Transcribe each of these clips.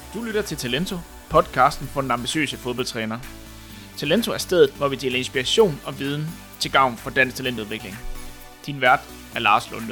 Du lytter til Talento, podcasten for den ambitiøse fodboldtræner. Talento er stedet, hvor vi deler inspiration og viden til gavn for dansk talentudvikling. Din vært er Lars Lunde.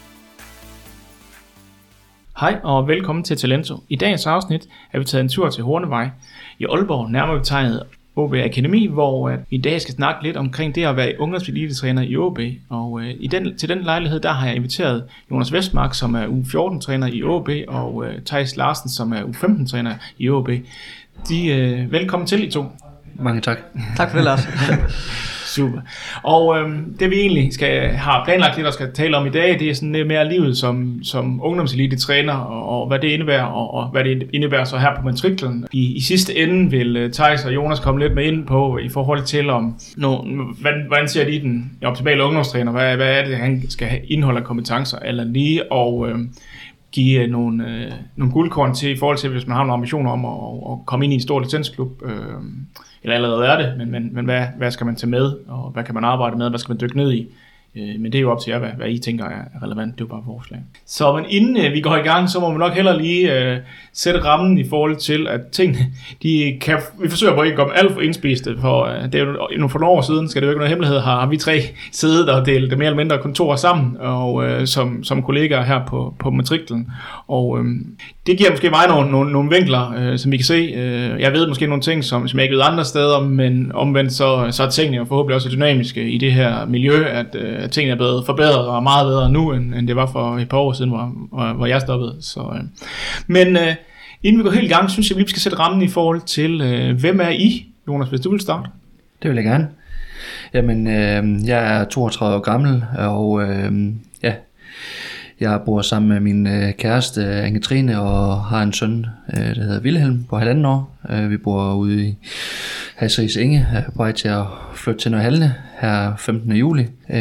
Hej og velkommen til Talento. I dagens afsnit er vi taget en tur til Hornevej i Aalborg, nærmere betegnet OB Akademi, hvor vi i dag skal snakke lidt omkring det at være ungdomselite-træner i OB. Og til den lejlighed, der har jeg inviteret Jonas Vestmark, som er U14-træner i OB, og Theis Larsen, som er U15-træner i OB. Velkommen til, I to. Mange tak. Tak for det, Lars. Super. Og det vi egentlig har planlagt lidt og skal tale om i dag, det er sådan lidt mere livet som ungdomselite-træner, og hvad det indebærer, og hvad det indebærer så her på matriklen. I sidste ende vil Theis og Jonas komme lidt med ind på i forhold til, hvordan ser de den optimale ungdomstræner, hvad er det, han skal indeholde af kompetencer, eller lige, og give nogle guldkorn til i forhold til, hvis man har nogle ambitioner om at komme ind i en stor licensklub, eller allerede er det, men hvad skal man tage med, og hvad kan man arbejde med, hvad skal man dykke ned i? Men det er jo op til jer, hvad I tænker er relevant. Det er jo bare forslag. Så men inden vi går i gang, så må man nok hellere lige sætte rammen i forhold til, at tingene, vi forsøger på ikke at komme alt for indspiste, for det er jo for nogle år siden, skal det jo ikke noget hemmelighed, har vi tre siddet og delt mere eller mindre kontorer sammen, og som kollegaer her på matriklen. Og det giver måske mig nogle vinkler, som vi kan se. Jeg ved måske nogle ting, som jeg ikke ved andre steder, men omvendt så er tingene jo forhåbentlig også dynamiske i det her miljø, at tingene er blevet forbedret og meget bedre nu, end det var for et par år siden, hvor jeg stoppede. Men inden vi går helt i gang, synes jeg, vi skal sætte rammen i forhold til, hvem er I? Jonas, hvis du vil starte. Det vil jeg gerne. Jamen, jeg er 32 år gammel, og jeg bor sammen med min kæreste, Anne-Trine, og har en søn, der hedder Wilhelm, på 1,5 år. Vi bor ude i Hasrigs Enge, er på vej til at flytte til Nørhalne her 15. juli.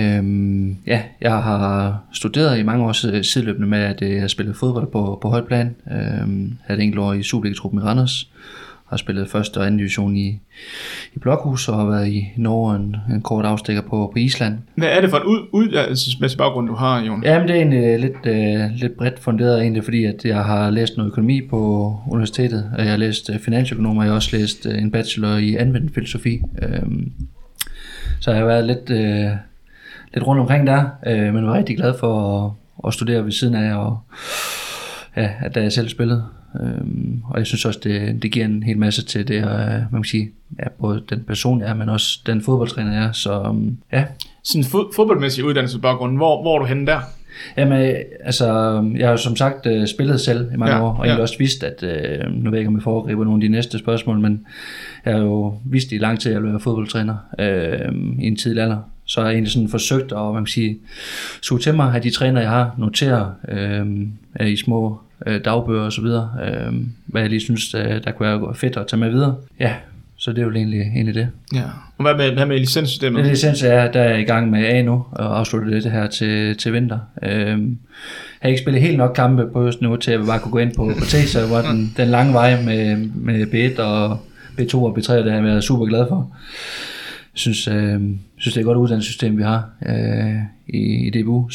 Jeg har studeret i mange år sideløbende med, at jeg har spillet fodbold på højt plan. Havde et enkelt år i Superliga-truppen i Randers. Har spillet første og anden division i Blokhus, og har været i Norge en kort afstikker på Island. Hvad er det for en uddannelsesmæssig baggrund, du har, Jonas? Jamen, det er egentlig lidt bredt funderet, egentlig, fordi at jeg har læst noget økonomi på universitetet, og jeg har læst finansøkonom, og jeg har også læst en bachelor i anvendt filosofi. Så jeg har været lidt rundt omkring der, men var rigtig glad for at studere ved siden af, og at da jeg selv spillede. Og jeg synes også, det giver en hel masse til det, man kan sige, både den person jeg er, men også den fodboldtræner jeg er. Så Sådan en fodboldmæssig uddannelsesbaggrund, hvor er du henne der? Jamen, altså, jeg har jo som sagt spillet selv i mange år, og egentlig også vidst, at, nu ved jeg ikke, om jeg foregriber nogle af de næste spørgsmål, men jeg har jo vidst i lang tid, at jeg vil være fodboldtræner i en tidlig alder. Så har jeg egentlig sådan forsøgt at, man kan sige, suge til mig, at de træner, jeg har, noterer i små dagbøger og så videre, hvad jeg lige synes, der kunne være fedt at tage med videre. Ja, så det er jo egentlig det. Ja. Og hvad med licenssystemet? Licens der er jeg i gang med A nu, og afslutte det her til vinter. Jeg har ikke spillet helt nok kampe på øst nu, til at jeg bare kunne gå ind på Tesa, hvor den lange vej med B1 og B2 og B3, det har jeg været super glad for. Jeg synes det er et godt uddannelsessystem, vi har i DBU,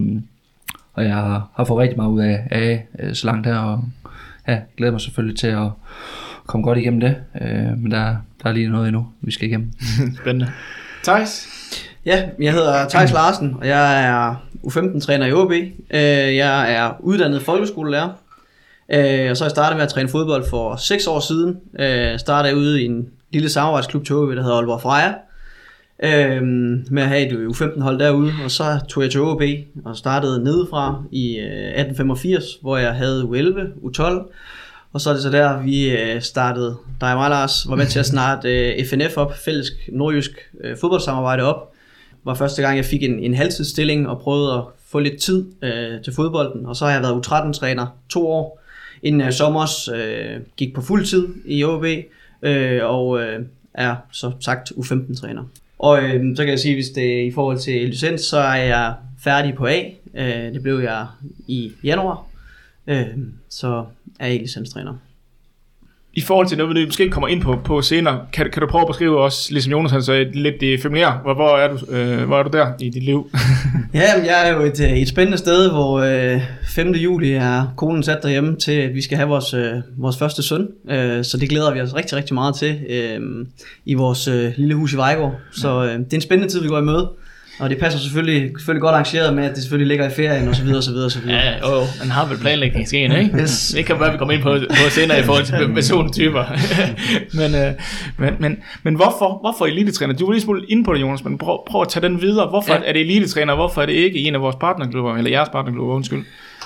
og jeg har fået rigtig meget ud af så langt her, og glæder mig selvfølgelig til at komme godt igennem det, men der er lige noget endnu, vi skal igennem. Spændende. Theis? Ja, jeg hedder Theis Larsen, og jeg er U15-træner i OB. Jeg er uddannet folkeskolelærer, og så har jeg startet med at træne fodbold for 6 år siden. Startede jeg ude i en lille samarbejdsklub til OB, der hedder Aalborg Freja, med at have et U15-hold derude, og så tog jeg til OB og startede nedefra i 1885, hvor jeg havde U11, U12, og så er det så der, vi startede, dig og mig, Lars, var med til at starte FNF op, fælles nordjysk fodboldsamarbejde op. Det var første gang, jeg fik en halvtidsstilling og prøvede at få lidt tid til fodbolden, og så har jeg været U13-træner 2 år, inden jeg sommers gik på fuld tid i OB, og er så sagt U15-træner. Og så kan jeg sige, hvis det er i forhold til licens, så er jeg færdig på A. Det blev jeg i januar. Så er jeg licenstræner. I forhold til noget, vi måske kommer ind på senere, kan du prøve at beskrive også, ligesom Jonas han sagde, lidt det familiære. Hvor er du der i dit liv? Ja, jeg er jo et spændende sted, hvor 5. juli er konen sat derhjemme til, at vi skal have vores første søn. Så det glæder vi os rigtig, rigtig meget til i vores lille hus i Vejgaard. Så det er en spændende tid, vi går i møde. Og det passer selvfølgelig godt arrangeret med, at det selvfølgelig ligger i ferien og så videre, så videre, så videre. Ja, man har vel planlægning i skeen, ikke? Yes. Det kan være, vi kommer ind på senere i forhold til persontyper. men hvorfor elitetræner? Du var lige smule inde på det, Jonas, men prøv at tage den videre. Hvorfor er det elitetræner, og hvorfor er det ikke i en af vores partnerklubber, eller jeres partnerklubber, undskyld?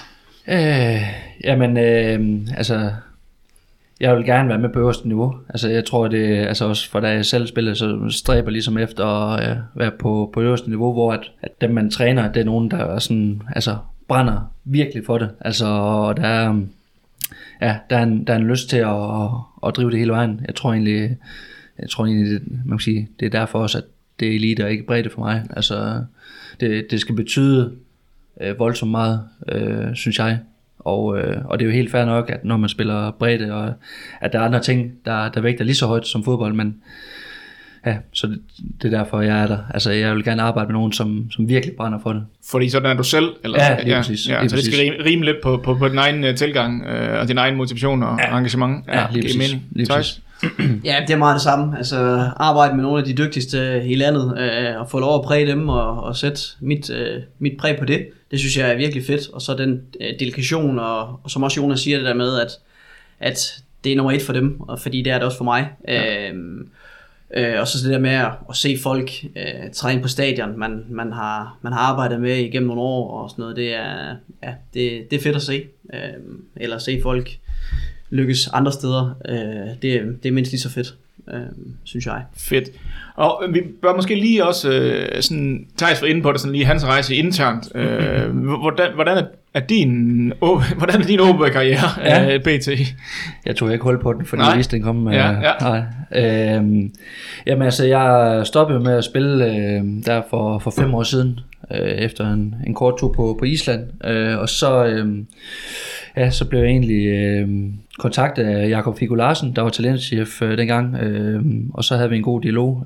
Altså... Jeg vil gerne være med på øverste niveau. Altså jeg tror det, altså også for da jeg selv spiller, så stræber ligesom efter at være på øverste niveau, hvor at dem man træner, det er nogen der er sådan, altså brænder virkelig for det. Altså og der er en lyst til at drive det hele vejen. Jeg tror egentlig man kan sige, det er derfor også at det er elite og ikke bredde for mig. Altså det skal betyde voldsomt meget, synes jeg. Og det er jo helt fair nok, at når man spiller bredde, og at der er andre ting, der vægter lige så højt som fodbold, men ja, så det er derfor, jeg er der. Altså, jeg vil gerne arbejde med nogen, som virkelig brænder for det. Fordi sådan er du selv? Eller? Ja, lige præcis. Ja, så det skal rime lidt på din egen tilgang, og din egen motivation og engagement. Ja, lige præcis. Ja, det er meget det samme. Altså arbejde med nogle af de dygtigste i landet, og få lov at præge dem og sætte mit præg på det. Det synes jeg er virkelig fedt. Og så den delegation, og som også Jonas siger det der med, at det er nummer 1 for dem, og fordi det er det også for mig. Ja. Og så det der med at se folk træne på stadion, man har arbejdet med igennem nogle år og sådan noget, det er fedt at se. Eller se folk lykkes andre steder. Det er mindst lige så fedt, synes jeg. Fedt. Og vi bør måske lige også sådan Theis var inde på det, sådan lige hans rejse internt. Hvordan er din OB-karriere BT? Jeg tog ikke hul på den, fordi jeg vidste, den kom. Nej. Jamen altså, jeg stoppede med at spille der for 5 år siden, efter en kort tur på Island. Og så så blev jeg egentlig kontaktet af Jakob Figo Larsen, der var talentchef dengang, og så havde vi en god dialog.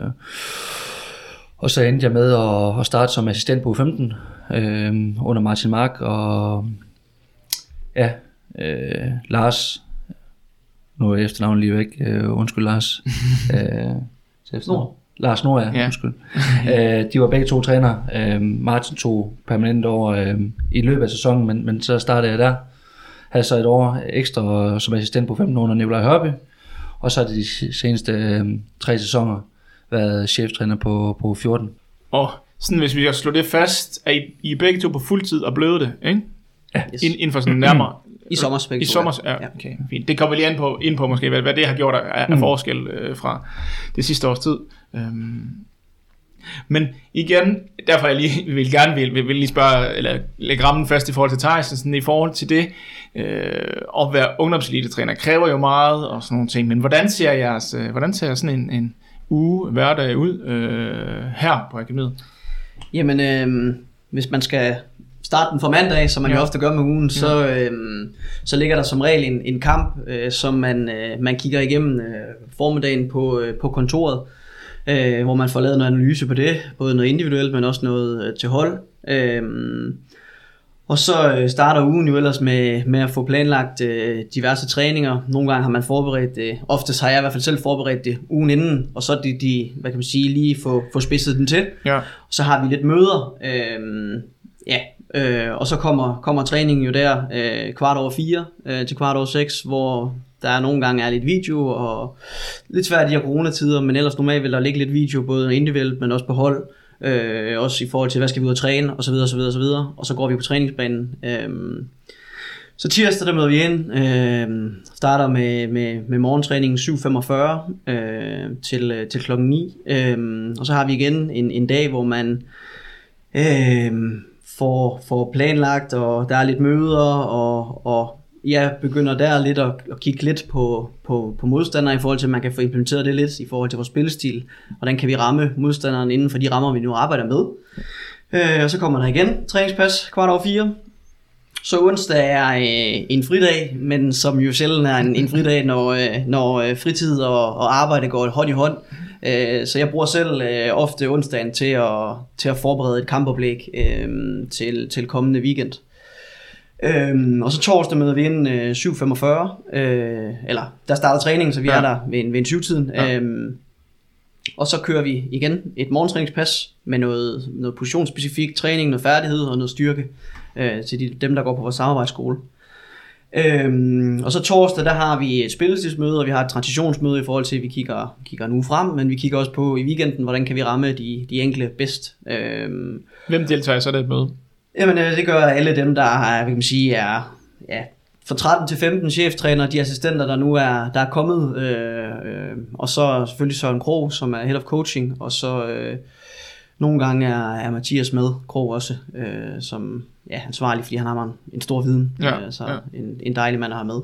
Og så endte jeg med at starte som assistent på U15 under Martin Mark, og Lars, nu er efternavnet lige væk, undskyld Lars. Lars Nord, undskyld. De var begge 2 trænere. Martin tog permanent over i løbet af sæsonen, men så startede jeg der. Havde så et år ekstra som assistent på 15 under Nikolaj Hørby. Og så har det de seneste 3 sæsoner været cheftræner på 14. Og sådan, hvis vi skal slå det fast, er I begge 2 på fuldtid og blevet det, ikke? Ja. Yes. Inden for sådan nærmere... I sommer begge 2. I sommer, ja. Okay, fint. Det kommer vi lige ind på måske, hvad det har gjort af forskel fra det sidste års tid. Men igen, derfor jeg lige vil lige spørge, eller lægge rammen fast i forhold til Theis, sådan i forhold til det, at være ungdomselite-træner kræver jo meget og sådan nogle ting, men hvordan ser sådan en uge, hverdag ud her på akademiet? Jamen, hvis man skal starte den fra mandag, som man jo ofte gør med ugen, så ligger der som regel en kamp, som man kigger igennem formiddagen på kontoret, hvor man får lavet noget analyse på det, både noget individuelt, men også noget til hold. Og så starter ugen jo ellers med at få planlagt diverse træninger. Nogle gange har man forberedt det, oftest har jeg i hvert fald selv forberedt det ugen inden, og så de hvad kan man sige, lige få spidset den til. Ja. Så har vi lidt møder, og så kommer træningen jo der 4:15 til 5:15, hvor der nogle gange er lidt video, og lidt svært i de her coronatider, men ellers normalt vil der ligge lidt video, både individuelt, men også på hold, også i forhold til, hvad skal vi ud og træne, og så videre, så videre, så videre, og så går vi på træningsbanen. Så tirsdag, der møder vi ind, starter med morgentræningen 7:45 til klokken 9, og så har vi igen en dag, hvor man får planlagt, og der er lidt møder, og jeg begynder der lidt at kigge lidt på modstandere i forhold til, at man kan få implementeret det lidt i forhold til vores spillestil. Hvordan kan vi ramme modstanderen inden for de rammer, vi nu arbejder med. Og så kommer der igen træningspas 4:15. Så onsdag er en fridag, men som jo sjældent er en fridag, når fritid og arbejde går hånd i hånd. Så jeg bruger selv ofte onsdagen til at forberede et kampoplæg til kommende weekend. Og så torsdag møder vi ind 7.45, eller der starter træningen, så vi er der ved en 7-tiden. Ja. Og så kører vi igen et morgentræningspas med noget positionsspecifik træning, noget færdighed og noget styrke til dem, der går på vores samarbejdsskole. Og så torsdag, der har vi et spillestidsmøde, og vi har et transitionsmøde i forhold til, at vi kigger nu frem, men vi kigger også på i weekenden, hvordan kan vi ramme de enkelte bedst. Hvem deltager så i det møde? Jamen det gør alle dem, der er fra 13 til 15 cheftrænere, de assistenter, der nu er kommet, og så selvfølgelig Søren Krog, som er head of coaching, og så nogle gange er Mathias med, Krog også, som ansvarlig, fordi han har en stor viden, en dejlig mand at have med.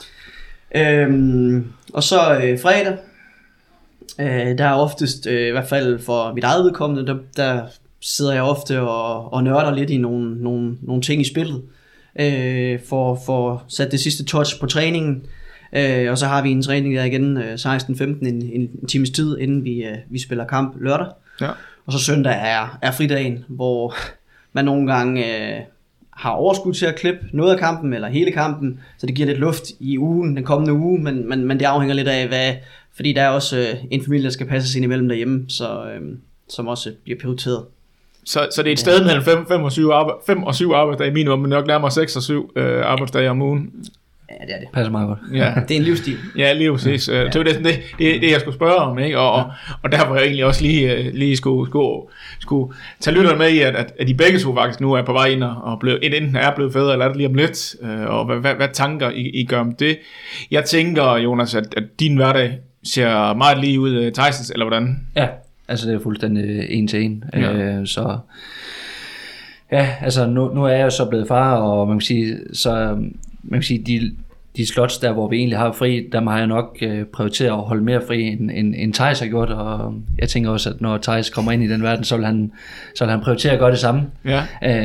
Og så fredag, der er oftest, i hvert fald for mit eget vedkommende, der sidder jeg ofte og nørder lidt i nogle ting i spillet, for sat det sidste touch på træningen, og så har vi en træning der igen 16-15 en times tid, inden vi spiller kamp lørdag. Ja. Og så søndag er fridagen, hvor man nogle gange har overskud til at klippe noget af kampen, eller hele kampen, så det giver lidt luft i ugen, den kommende uge, men det afhænger lidt af, fordi der er også en familie, der skal passes ind imellem derhjemme, som også bliver prioriteret. Så det er et sted mellem 5 og 7 arbejdsdage minimum, men nok nærmere 6 og 7 arbejdsdage om ugen. Ja, det er det. Passer meget godt. Ja. Det er en livsstil. Ja, lige præcis. Det var det, jeg skulle spørge om, ikke? Og der var jeg egentlig også lige skulle tage lytterne med i, at de begge to faktisk nu er på vej ind og enten er blevet fædre, eller er det lige om lidt, og hvad tanker I gør om det. Jeg tænker, Jonas, at din hverdag ser meget lige ud, Theisens, eller hvordan? Ja, altså det er fuldstændig en til en. Ja. Så ja, altså nu er jeg jo så blevet far, og man kan sige, de slots der, hvor vi egentlig har fri, der har jeg nok prioriteret at holde mere fri, end Theis har gjort, og jeg tænker også, at når Theis kommer ind i den verden, så vil han prioritere at gøre det samme. Ja.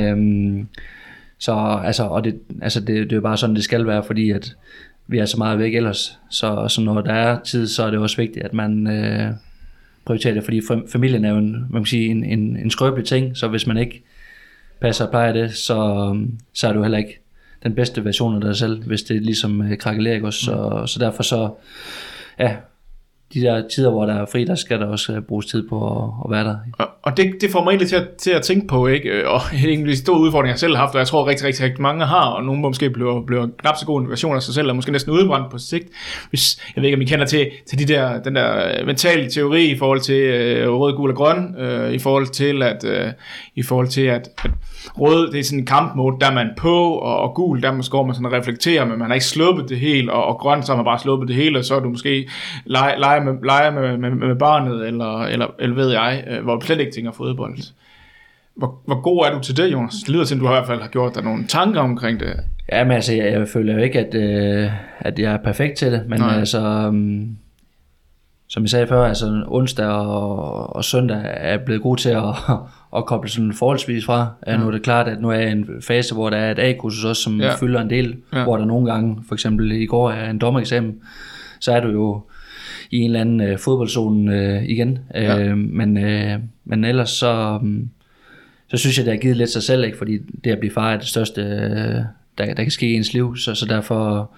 Så altså, og det er jo bare sådan, det skal være, fordi at vi er så meget væk ellers, så når der er tid, så er det også vigtigt, at man prioriterer det, fordi familien er jo en skrøbelig ting, så hvis man ikke passer og plejer det, så er det jo heller ikke den bedste version af dig selv, hvis det ligesom krakelerer, ikke også? Så derfor så, ja, de der tider, hvor der er fri, der skal der også bruges tid på at være der. Og det får mig egentlig til at tænke på, ikke? Og det er en stor udfordring, jeg selv har haft, og jeg tror rigtig mange har, og nogle måske bliver knap så god en version af sig selv, og måske næsten udbrændt på sigt. Jeg ved ikke, om I kender til den der mentale teori i forhold til rød, gul og grøn, i forhold til at rød, det er sådan en kampmode, der er man på, og gul, der går man sådan reflekterer, men man har ikke sluppet det helt, og grøn, så har man bare sluppet det hele, og så er du måske leger med barnet, eller ved jeg, hvor du slet ikke tænker fodbold. Hvor god er du til det, Jonas? Det lyder til, at du i hvert fald har gjort dig nogle tanker omkring det. Ja, men altså, jeg føler jo ikke, at jeg er perfekt til det, men altså, som jeg sagde før, altså onsdag og søndag er jeg blevet god til at koble sådan forholdsvis fra. Nu er det klart, at nu er jeg i en fase, hvor der er et A-kursus også, som fylder en del, hvor der nogle gange, for eksempel i går er en dommereksamen, så er du jo i en eller anden fodboldzone igen. Men ellers så synes jeg, det har givet lidt sig selv, ikke? Fordi det at blive far er det største, der kan ske i ens liv, så derfor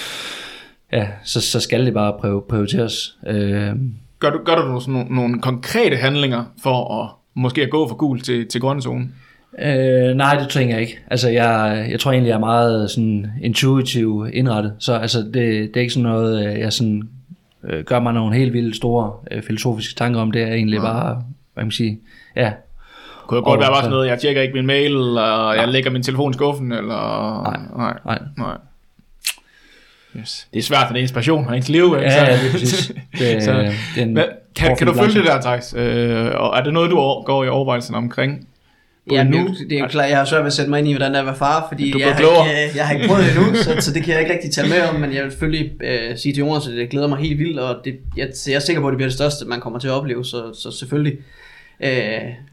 så skal det bare prioriteres. Gør du sådan nogle konkrete handlinger for at måske at gå fra gul til grønne zone? Nej, det tænker jeg ikke. Altså jeg tror egentlig, jeg er meget sådan intuitiv indrettet, så altså det er ikke sådan noget, jeg sådan gør mig nogle helt vildt store filosofiske tanker om. Det er egentlig bare, hvad man sige, kunne det godt være bare sådan noget, jeg tjekker ikke min mail, eller jeg lægger min telefon i skuffen, eller... Nej. Yes. Det er svært, for det er inspiration og ens liv. Ikke? Ja, det er præcis. Kan du følge det der, Theis? Og er det noget, du går i overvejelsen omkring? Ja, nu, det er jo klart, jeg har svært ved at sætte mig ind i, hvordan det er at være far, fordi jeg har ikke prøvet det endnu, så det kan jeg ikke rigtig tage med om, men jeg vil selvfølgelig sige til Jonas, at det glæder mig helt vildt, og jeg er sikker på, at det bliver det største, man kommer til at opleve, så selvfølgelig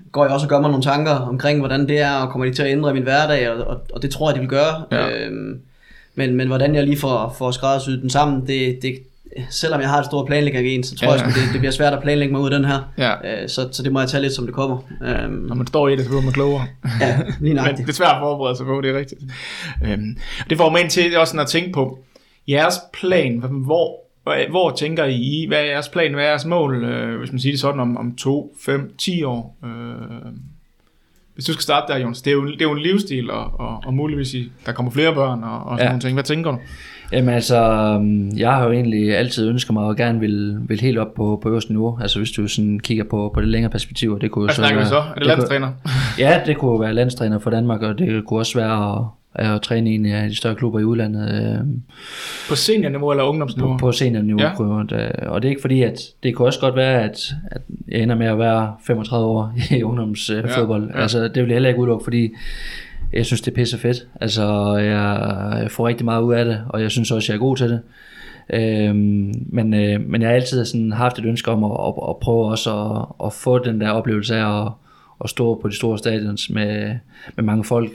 går jeg også og gør mig nogle tanker omkring, hvordan det er, og kommer de til at ændre min hverdag, og det tror jeg, de vil gøre. Ja. Men hvordan jeg lige får skræddersyet den sammen, det selvom jeg har et stort planlæggergen, så tror jeg, det bliver svært at planlægge mig ud af den her. Ja. Så det må jeg tage lidt, som det kommer. Når man står i det, så bliver man klogere. Ja, lige Men det er svært at forberede sig på, det er rigtigt. Det får mig ind til også sådan at tænke på jeres plan. Hvor tænker I? Hvad er jeres plan? Hvad er jeres mål? Hvis man siger det sådan om 2, 5, 10 år? Hvis du skal starte der, Jonas. Det er jo en livsstil, og muligvis der kommer flere børn og sådan nogle ting. Hvad tænker du? Jamen altså, jeg har jo egentlig altid ønsket mig, og gerne vil helt op på øverste niveau. Altså hvis du sådan kigger på det længere perspektiv, det kunne hvad snakker vi så? Er det landstræner? Ja, det kunne være landstræner for Danmark, og det kunne også være at træne i en af de større klubber i udlandet. På seniorniveau eller ungdomsniveau? På seniorniveau. Ja. Og det er ikke fordi, at det kunne også godt være, at jeg ender med at være 35 år i ungdomsfodbold. Ja. Altså det vil jeg heller ikke udelukke, fordi jeg synes, det er pisse fedt. Altså, jeg får rigtig meget ud af det, og jeg synes også, jeg er god til det. Men jeg har altid sådan haft et ønske om at prøve også at få den der oplevelse af at stå på de store stadions med mange folk.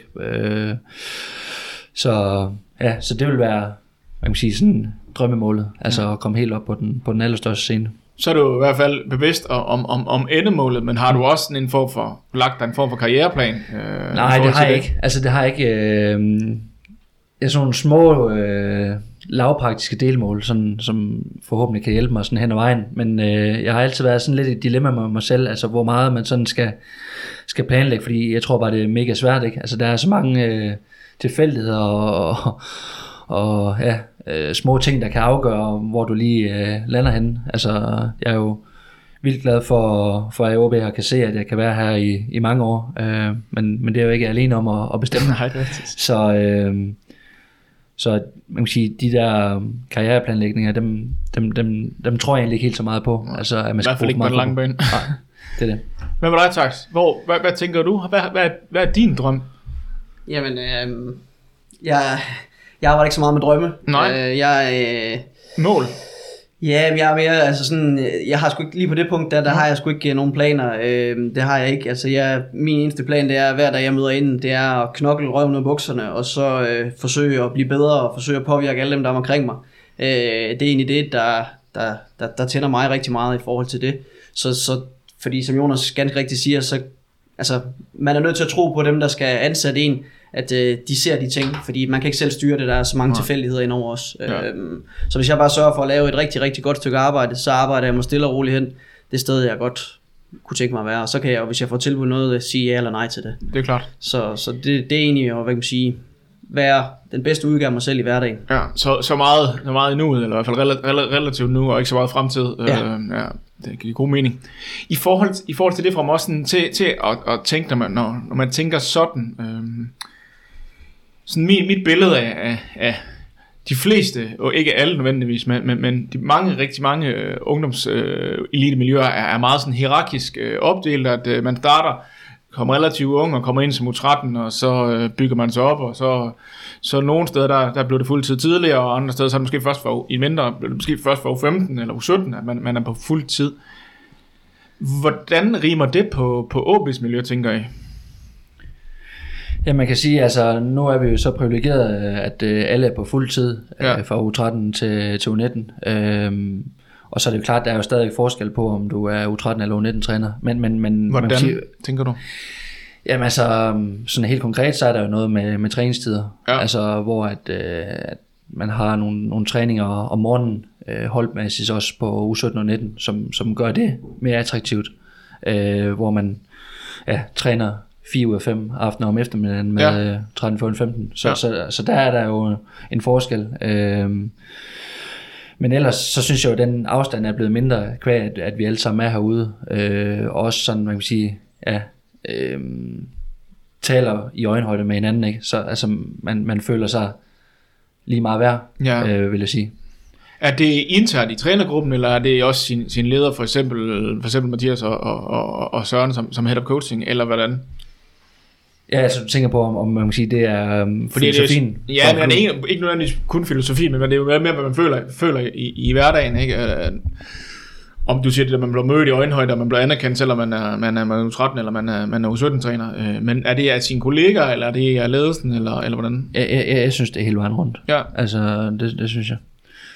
Så det vil være, man kan sige, sådan drømmemålet. Altså at komme helt op på den allerstørste scene. Så er du i hvert fald bevidst om endemålet, men har du også en form for lagt en form for karriereplan? Nej, det har jeg ikke. Altså det har jeg ikke. Jeg er sådan nogle små lavpraktiske delmål, sådan, som forhåbentlig kan hjælpe mig sådan hen ad vejen. Men jeg har altid været sådan lidt i et dilemma med mig selv, altså hvor meget man sådan skal planlægge, fordi jeg tror bare, det er mega svært, ikke? Altså der er så mange tilfældigheder og små ting, der kan afgøre, hvor du lige lander henne. Altså, jeg er jo vildt glad for at AOB kan se, at jeg kan være her i mange år. Men det er jo ikke alene om at bestemme. Nej, det er rigtigt. Så man kan sige, de der karriereplanlægninger, dem tror jeg egentlig ikke helt så meget på. Altså, at man skal i hvert fald ikke på den lange bane. Nej, det er det. Hvad med dig, Tax? Hvad tænker du? Hvad er din drøm? Jamen, jeg arbejder ikke så meget med drømme. Nej. Mål? Ja, jeg er mere, altså sådan, jeg har sgu ikke, lige på det punkt, der har jeg sgu ikke nogen planer. Det har jeg ikke. Altså min eneste plan, det er, hver dag jeg møder ind, det er at knokle røven ud af bukserne, og så forsøge at blive bedre, og forsøge at påvirke alle dem, der er omkring mig. Det er egentlig det, der tænder mig rigtig meget i forhold til det. Så fordi som Jonas ganske rigtigt siger, så altså, man er nødt til at tro på dem, der skal ansætte en, at de ser de ting, fordi man kan ikke selv styre det, der er så mange tilfældigheder indover os. Ja. Så hvis jeg bare sørger for at lave et rigtig, rigtig godt stykke arbejde, så arbejder jeg mig stille og roligt hen det sted, jeg godt kunne tænke mig at være, og så kan jeg, hvis jeg får tilbudt noget, sige ja eller nej til det. Det er klart. Så det er egentlig at, hvad kan man sige, være den bedste udgave af mig selv i hverdagen. Ja, så meget i nuet, eller i hvert fald relativt nu, og ikke så meget fremtid. Ja, det giver god mening. I forhold til det fra mig også sådan, til at tænke, når man tænker sådan, sådan mit billede af de fleste, og ikke alle nødvendigvis, men de rigtig mange ungdomselitemiljøer er meget sådan hierarkisk opdelt, at man starter, kommer relativt ung og kommer ind som U13, og så bygger man sig op, og så nogle steder, der blev det fuldtid tidligere, og andre steder, så er det måske først for U15 eller U17, at man er på fuld tid. Hvordan rimer det på AaB's miljø, tænker I? Ja, man kan sige, altså nu er vi jo så privilegeret, at alle er på fuld tid, fra U13 til U19. Og så er det jo klart, der er jo stadig forskel på, om du er U13 eller U19-træner. Men hvordan tænker du? Jamen altså, sådan helt konkret, så er der jo noget med træningstider. Ja. Altså, hvor at man har nogle træninger om morgenen, holdmæssigt også på U17 og U19, som gør det mere attraktivt. Hvor man træner 4 ud af 5 aftener om eftermiddagen med 13, 14, 15. Så der er der jo en forskel. Men ellers så synes jeg jo, at den afstand er blevet mindre, kvad at vi alle sammen er herude. Også sådan, man kan sige, taler i øjenhøjde med hinanden, ikke? Så altså, man føler sig lige meget værd, vil jeg sige. Er det internt i trænergruppen, eller er det også sin leder, for eksempel Mathias og Søren som head of coaching, eller hvordan? Ja, altså du tænker på, om man kan sige, det er filosofien. Ja, men det er ikke nødvendigvis kun filosofien, men det er jo mere, hvad man føler i hverdagen, ikke? om du siger det, at man bliver mødt i øjenhøjde, og man bliver anerkendt, selvom man er 13 eller man er U17-træner. Men er det af sine kolleger, eller er det af ledelsen, eller hvordan? Jeg synes, det er hele vejen rundt. Ja. Altså, det synes jeg.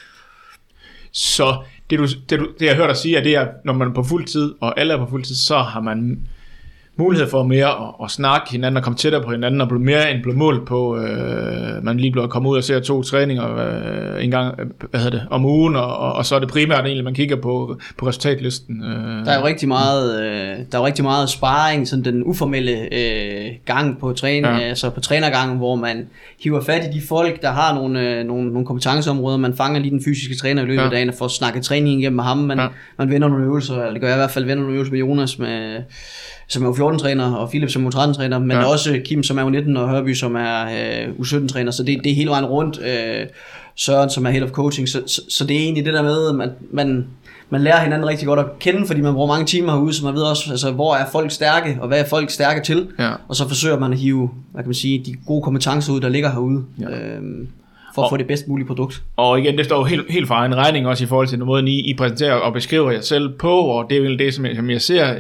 Så det jeg hører dig sige, er det, at når man er på fuld tid, og alle er på fuld tid, så har man mulighed for mere at snakke hinanden og komme tættere på hinanden og blive mere end blive målt på. Man lige bliver kommet ud og ser 2 træninger en gang om ugen, og så er det primært egentlig, man kigger på resultatlisten. Der er jo rigtig meget sparring, sådan den uformelle gang på træning, altså på trænergangen, hvor man hiver fat i de folk, der har nogle kompetenceområder. Man fanger lige den fysiske træner i løbet af dagen og får snakket træning igennem med ham. Man vinder nogle øvelser, eller det gør jeg i hvert fald, vinder nogle øvelser med Jonas, som er U14-træner, og Philip som U13-træner, men også Kim, som er U19, og Hørby, som er U17-træner, så det er hele vejen rundt. Søren, som er head of coaching, så det er egentlig det der med, at man lærer hinanden rigtig godt at kende, fordi man bruger mange timer herude, så man ved også, altså, hvor er folk stærke, og hvad er folk stærke til, og så forsøger man at hive, hvad kan man sige, de gode kompetencer ud, der ligger herude. For at få det bedst mulige produkt. Og igen, det står jo helt for egen regning også i forhold til den måde, I præsenterer og beskriver jer selv på, og det er jo det, som jeg ser,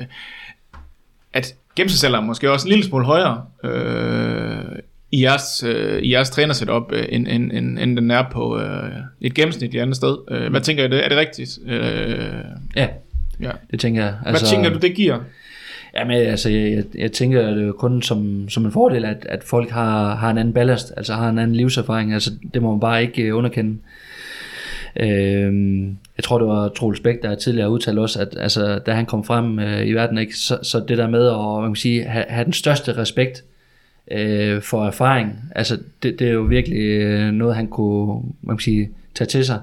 at gennemsnitsalderen måske også en lille smule højere i jeres trænersetup, end den er på et gennemsnit i andet sted. Hvad tænker I det? Er det rigtigt? Ja, det tænker jeg. Altså, hvad tænker du, det giver? Jamen, altså, jeg tænker det jo kun som en fordel, at folk har en anden ballast, altså har en anden livserfaring. Altså, det må man bare ikke underkende. Jeg tror, det var Troels Bæk, der tidligere udtalte også, at altså, da han kom frem i verden, ikke, så det der med at man kan sige, have den største respekt for erfaring, altså det er jo virkelig noget, han kunne man kan sige, tage til sig.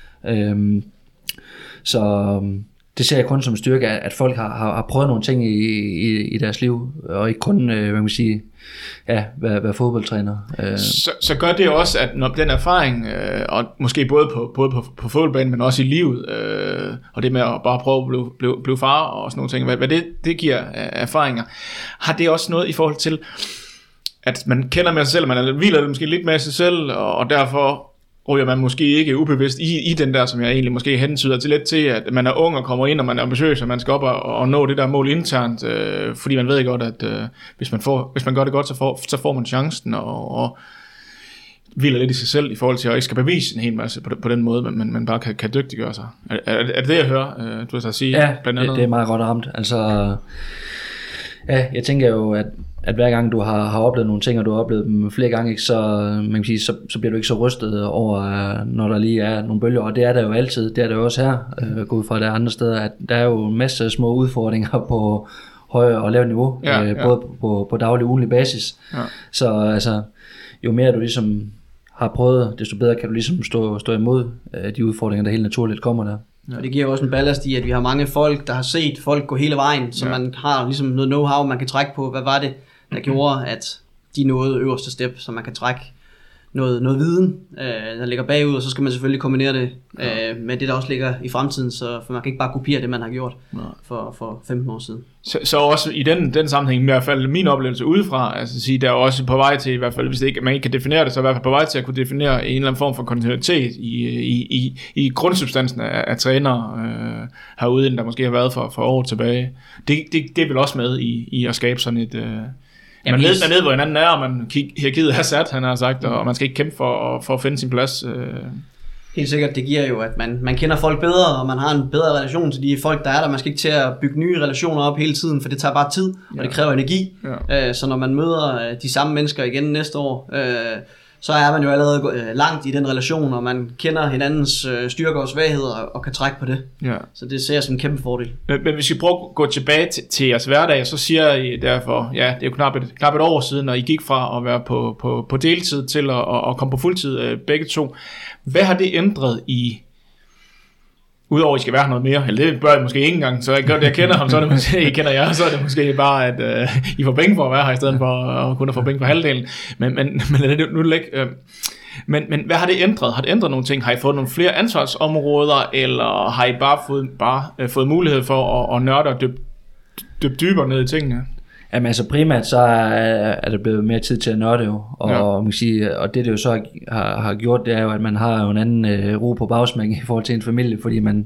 Så det ser jeg kun som en styrke, at folk har prøvet nogle ting i deres liv, og ikke kun, hvad man kan sige, være fodboldtræner. Så gør det også, at når den erfaring, og måske både på fodboldbanen, men også i livet, og det med at bare prøve at blive far og sådan nogle ting, hvad det giver erfaringer, har det også noget i forhold til, at man kender med sig selv, man hviler måske lidt med sig selv, og derfor ryger man måske ikke ubevidst i den der, som jeg egentlig måske hentyder til lidt til, at man er ung og kommer ind, og man er ambitiøs, og man skal op og nå det der mål internt, fordi man ved godt, at hvis man gør det godt, så får man chancen, og hviler lidt i sig selv, i forhold til at ikke skal bevise en hel masse på den måde, men man bare kan dygtiggøre sig. Er det jeg hører, du har at sige? Ja, blandt andet? Det er meget godt ramt. Altså, ja, jeg tænker jo, at hver gang du har oplevet nogle ting, og du har oplevet dem flere gange, ikke, så, man kan sige, så bliver du ikke så rystet over, når der lige er nogle bølger, og det er der jo altid, det er der jo også her, gå ud fra der andre steder, at der er jo en masse små udfordringer på højere og lavt niveau, både på daglig og ugenlig basis. Ja. Så altså, jo mere du ligesom har prøvet, desto bedre kan du ligesom stå imod de udfordringer, der helt naturligt kommer der. Ja. Og det giver også en ballast i, at vi har mange folk, der har set folk gå hele vejen, så man har ligesom noget know-how, man kan trække på. Hvad var det, der gjorde, at de nåede øverste step, så man kan trække noget viden, der ligger bagud, og så skal man selvfølgelig kombinere det med det, der også ligger i fremtiden, for man kan ikke bare kopiere det, man har gjort for 15 år siden. Så også i den sammenhæng, i hvert fald min oplevelse udefra, altså sige, der er også på vej til, i hvert fald hvis det ikke, man ikke kan definere det, så er i hvert fald på vej til at kunne definere en eller anden form for kontinuitet i grundsubstansen af trænere herude, end der måske har været for år tilbage. Det er vel også med i at skabe sådan et... Man ved, hvor hinanden er, og hierarkiet er sat, han har sagt, og man skal ikke kæmpe for at finde sin plads. Helt sikkert, det giver jo, at man kender folk bedre, og man har en bedre relation til de folk, der er der. Man skal ikke til at bygge nye relationer op hele tiden, for det tager bare tid, og det kræver energi. Ja. Så når man møder de samme mennesker igen næste år, så er man jo allerede langt i den relation, og man kender hinandens styrker og svagheder, og kan trække på det. Ja. Så det ser jeg som en kæmpe fordel. Men hvis vi prøver at gå tilbage til jeres hverdag, så siger I derfor, det er jo knap et år siden, og I gik fra at være på deltid til at komme på fuldtid begge to. Hvad har det ændret i... Udover at I skal være noget mere, eller det bør I måske ikke engang, så jeg kender ham, så er det måske, I kender jer, så er det måske bare, at I får penge for at være her, i stedet for at kun at få penge for halvdelen. Men nu ikke. Men hvad har det ændret? Har det ændret nogle ting? Har I fået nogle flere ansvarsområder, eller har I bare fået mulighed for at nørde og dybe dybere ned i tingene? Jamen altså primært så er der blevet mere tid til at nørde jo, og man kan sige, og det jo så har gjort, det er jo, at man har jo en anden ro på bagsmækken i forhold til en familie, fordi man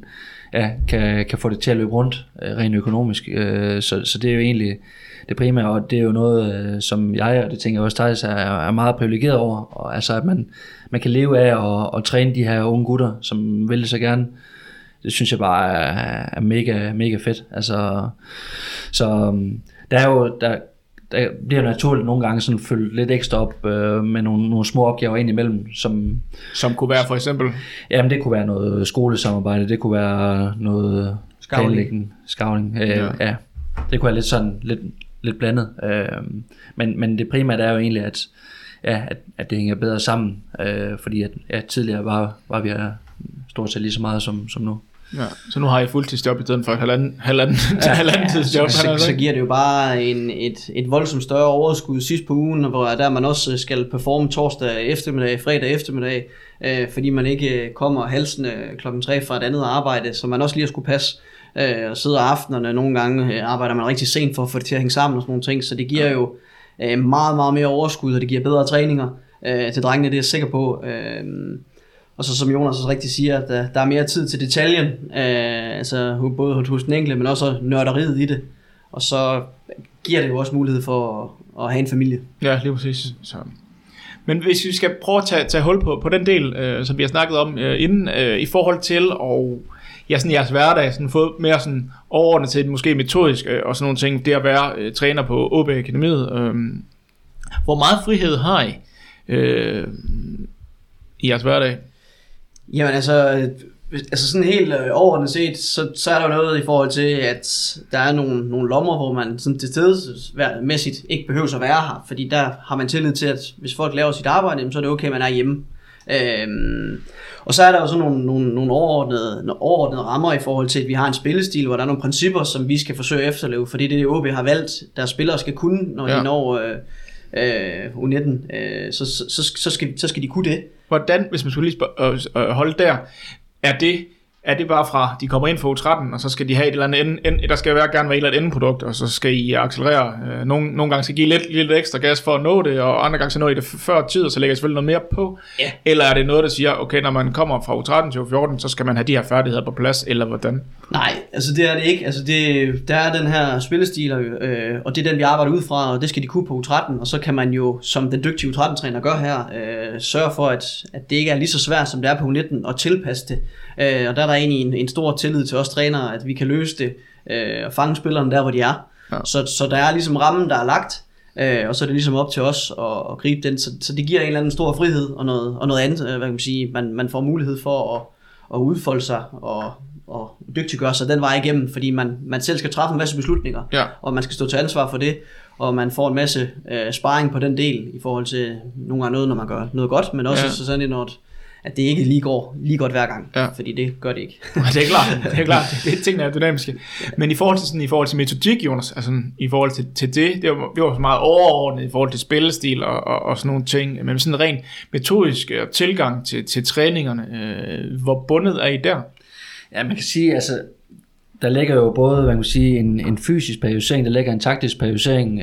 kan få det til at løbe rundt rent økonomisk. Så det er jo egentlig det primære, og det er jo noget, som jeg, og det tænker jeg også Theis, er meget privilegeret over, og altså at man kan leve af at træne de her unge gutter, som vil det så gerne. Det synes jeg bare er mega, mega fedt. Altså, så der er jo, der bliver naturligt nogle gange sådan fyldt lidt ekstra op med nogle små opgaver ind imellem, som kunne være for eksempel? Jamen det kunne være noget skolesamarbejde, det kunne være noget scouting. Ja, det kunne være lidt sådan lidt blandet. Men det primære er jo egentlig at det hænger bedre sammen, fordi at tidligere var vi stort set lige så meget som nu. Ja, så nu har jeg fuldtidsjob i stedet for halvanden tidsjob. Så giver det jo bare et voldsomt større overskud sidst på ugen, hvor der man også skal performe torsdag eftermiddag, fredag eftermiddag, fordi man ikke kommer halsende 3:00 fra et andet arbejde, så man også lige skulle passe og sidde aftenerne. Nogle gange arbejder man rigtig sent for at få det til at hænge sammen og sådan nogle ting, så det giver jo meget, meget mere overskud, og det giver bedre træninger til drengene, det er jeg sikker på. Og så som Jonas også rigtig siger, at der er mere tid til detaljen, altså både hos den enkelte, men også nørderiet i det. Og så giver det jo også mulighed for at have en familie. Ja, lige præcis. Så. Men hvis vi skal prøve at tage hul på den del, som vi har snakket om inden, i forhold til sådan jeres hverdag, sådan få mere sådan overordnet til måske metodisk og sådan nogle ting, det at være træner på OB Akademiet. Hvor meget frihed har I i jeres hverdag? Jamen altså sådan helt overordnet set, så er der jo noget i forhold til, at der er nogle lommer, hvor man sådan til stedmæssigt ikke behøver at være her, fordi der har man tillid til, at hvis folk laver sit arbejde, så er det okay, man er hjemme. Og så er der jo sådan nogle overordnede rammer i forhold til, at vi har en spillestil, hvor der er nogle principper, som vi skal forsøge at efterleve, fordi det OB har valgt, der spillere skal kunne, når de når U19, så skal de kunne det. Hvordan, hvis man skulle lige holde der, er det bare fra, de kommer ind for U13, og så skal de have et eller andet der skal gerne være et eller andet endeprodukt, og så skal I accelerere. Nogle gange skal I give lidt ekstra gas for at nå det, og andre gange så når I det før tid, og så lægger I selvfølgelig noget mere på. Yeah. Eller er det noget, der siger, okay, når man kommer fra U13 til U14, så skal man have de her færdigheder på plads, eller hvordan? Nej, altså det er det ikke. Altså der er den her spillestil, og det er den, vi arbejder ud fra, og det skal de kunne på U13, og så kan man jo, som den dygtige U13-træner gør her, sørge for, at det ikke er lige så svært, som det er på U19, og tilpasse det. Og der er egentlig en stor tillid til os trænere, at vi kan løse det og fange spillerne der, hvor de er. Ja. Så der er ligesom rammen, der er lagt, og så er det ligesom op til os at gribe den. Så det giver en eller anden stor frihed og noget andet. Hvad kan man sige? Man får mulighed for at udfolde sig og dygtiggøre sig den vej igennem, fordi man selv skal træffe en masse beslutninger, og man skal stå til ansvar for det, og man får en masse sparring på den del i forhold til nogle gange noget, når man gør noget godt, men også så sådan noget, at det ikke lige går lige godt hver gang, fordi det gør det ikke. Det er klart, det er tingene er dynamiske. Men i forhold til metodik, Jonas, altså i forhold til det var så meget overordnet i forhold til spillestil og sådan nogle ting, men sådan en ren metodisk tilgang til træningerne, hvor bundet er I der? Ja, man kan sige, altså der ligger jo både, man kan sige, en fysisk periodisering, der ligger en taktisk periodisering,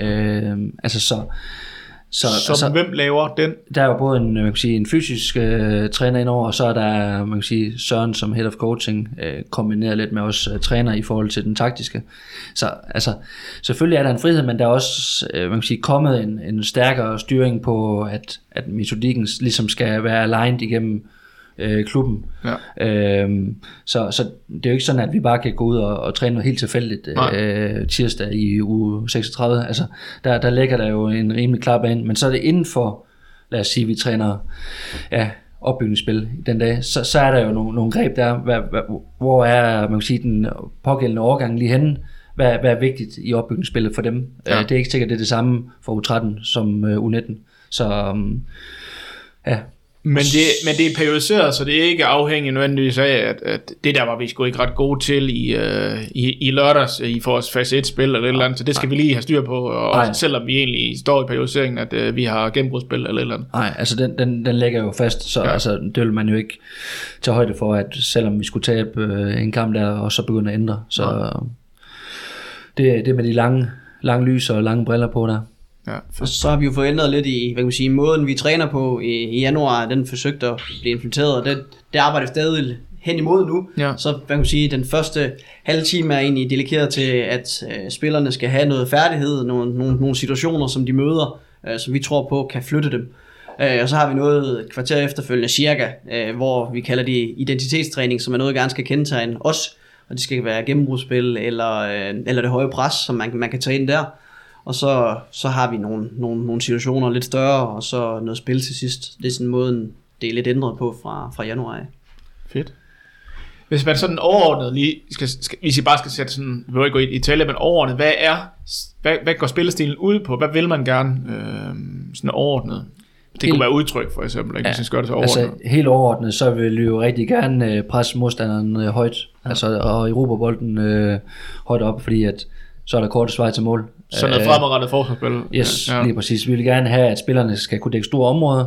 Så hvem laver den? Der er jo både en fysisk træner indover, og så er der man kan sige, Søren som head of coaching kombineret lidt med os træner i forhold til den taktiske. Så altså, selvfølgelig er der en frihed, men der er også man kan sige, kommet en stærkere styring på, at metodikken ligesom skal være aligned igennem klubben. Ja. Så det er jo ikke sådan, at vi bare kan gå ud og træne noget helt tilfældigt tirsdag i uge 36. Altså, der ligger der jo en rimelig klar bane, men så er det inden for, lad os sige, vi træner opbygningsspil den dag, så er der jo nogle greb der, hvor er, man kan sige, den pågældende overgang lige henne, hvad er vigtigt i opbygningsspillet for dem. Ja. Det er ikke sikkert, det er det samme for U13 som U19. Så ja. Men det er periodiseret, så det er ikke afhængigt nødvendigvis af, at det der var vi sgu ikke ret gode til i lørdags i vores fase 1-spil eller et eller andet, så det skal vi lige have styr på, og selvom vi egentlig står i periodiseringen, at vi har gennembrudsspil eller et eller andet. Nej, altså den ligger jo fast, så altså, det vil man jo ikke tage højde for, at selvom vi skulle tabe en kamp der, og så begynde at ændre. Så det med de lange lys og lange briller på der. Ja, og så har vi jo fået ændret lidt i, hvad kan man sige, måden vi træner på i januar, den forsøgte at blive implementeret, og det arbejder stadig hen imod nu. Ja. Så man kan sige, at den første halve time er egentlig dedikeret til, at spillerne skal have noget færdighed, nogle situationer, som de møder, som vi tror på kan flytte dem. Og så har vi noget kvarter efterfølgende cirka, hvor vi kalder det identitetstræning, som er noget, der gerne skal kendetegne os, og det skal være gennembrudsspil eller det høje pres, som man kan tage ind der. Og så har vi nogle situationer lidt større, og så noget spil til sidst. Det er sådan måden, det er lidt ændret på fra januar. Fedt. Hvis man sådan overordnet lige hvis I bare skal sætte sådan, vi vil ikke gå i tale, men overordnet, hvad går spillestilen ud på? Hvad vil man gerne sådan overordnet? Det kunne være udtryk for eksempel, ikke? Hvis jeg gør det så overordnet. Altså helt overordnet, så vil vi jo rigtig gerne presse modstanderen højt, altså og erobre bolden højt op, fordi at så er der kortest vej til mål. Sådan noget fremadrettet forsvarsspil. Yes, lige præcis. Vi vil gerne have, at spillerne skal kunne dække store områder.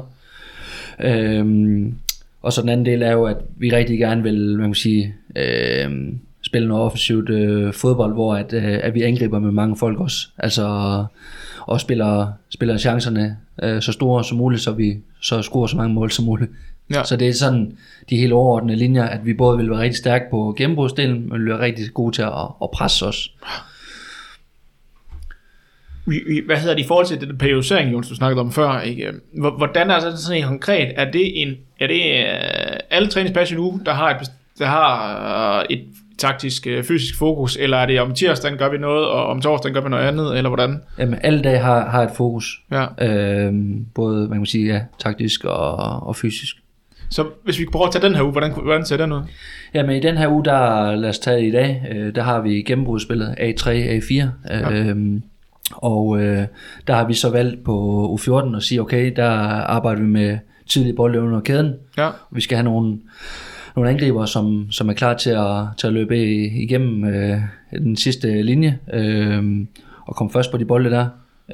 Og så den anden del er jo, at vi rigtig gerne vil, man kan sige, spille noget offensivt fodbold, hvor at vi angriber med mange folk også. Altså og spiller chancerne så store som muligt, så vi så scorer så mange mål som muligt. Ja. Så det er sådan de helt overordnede linjer, at vi både vil være rigtig stærke på gennembrudsdelen, men vi vil være rigtig gode til at presse os. Hvad hedder det i forhold til den periodisering, Jons, du snakkede om før, ikke? Hvordan er det sådan en konkret? Er det alle træningspas i en uge, der har et taktisk, fysisk fokus, eller er det om tirsdagen gør vi noget, og om torsdagen gør vi noget andet, eller hvordan? Jamen, alle dage har et fokus. Ja. Både, man kan sige, taktisk og fysisk. Så hvis vi prøver at tage den her uge, hvordan ser den ud? Jamen, i den her uge, lad os tage i dag, der har vi gennembrudsspillet A3, A4, ja. Og der har vi så valgt på U14 at sige, okay, der arbejder vi med tidlig bold under kæden. Ja. Vi skal have nogle angriber, som er klar til at løbe igennem den sidste linje og komme først på de bolde der.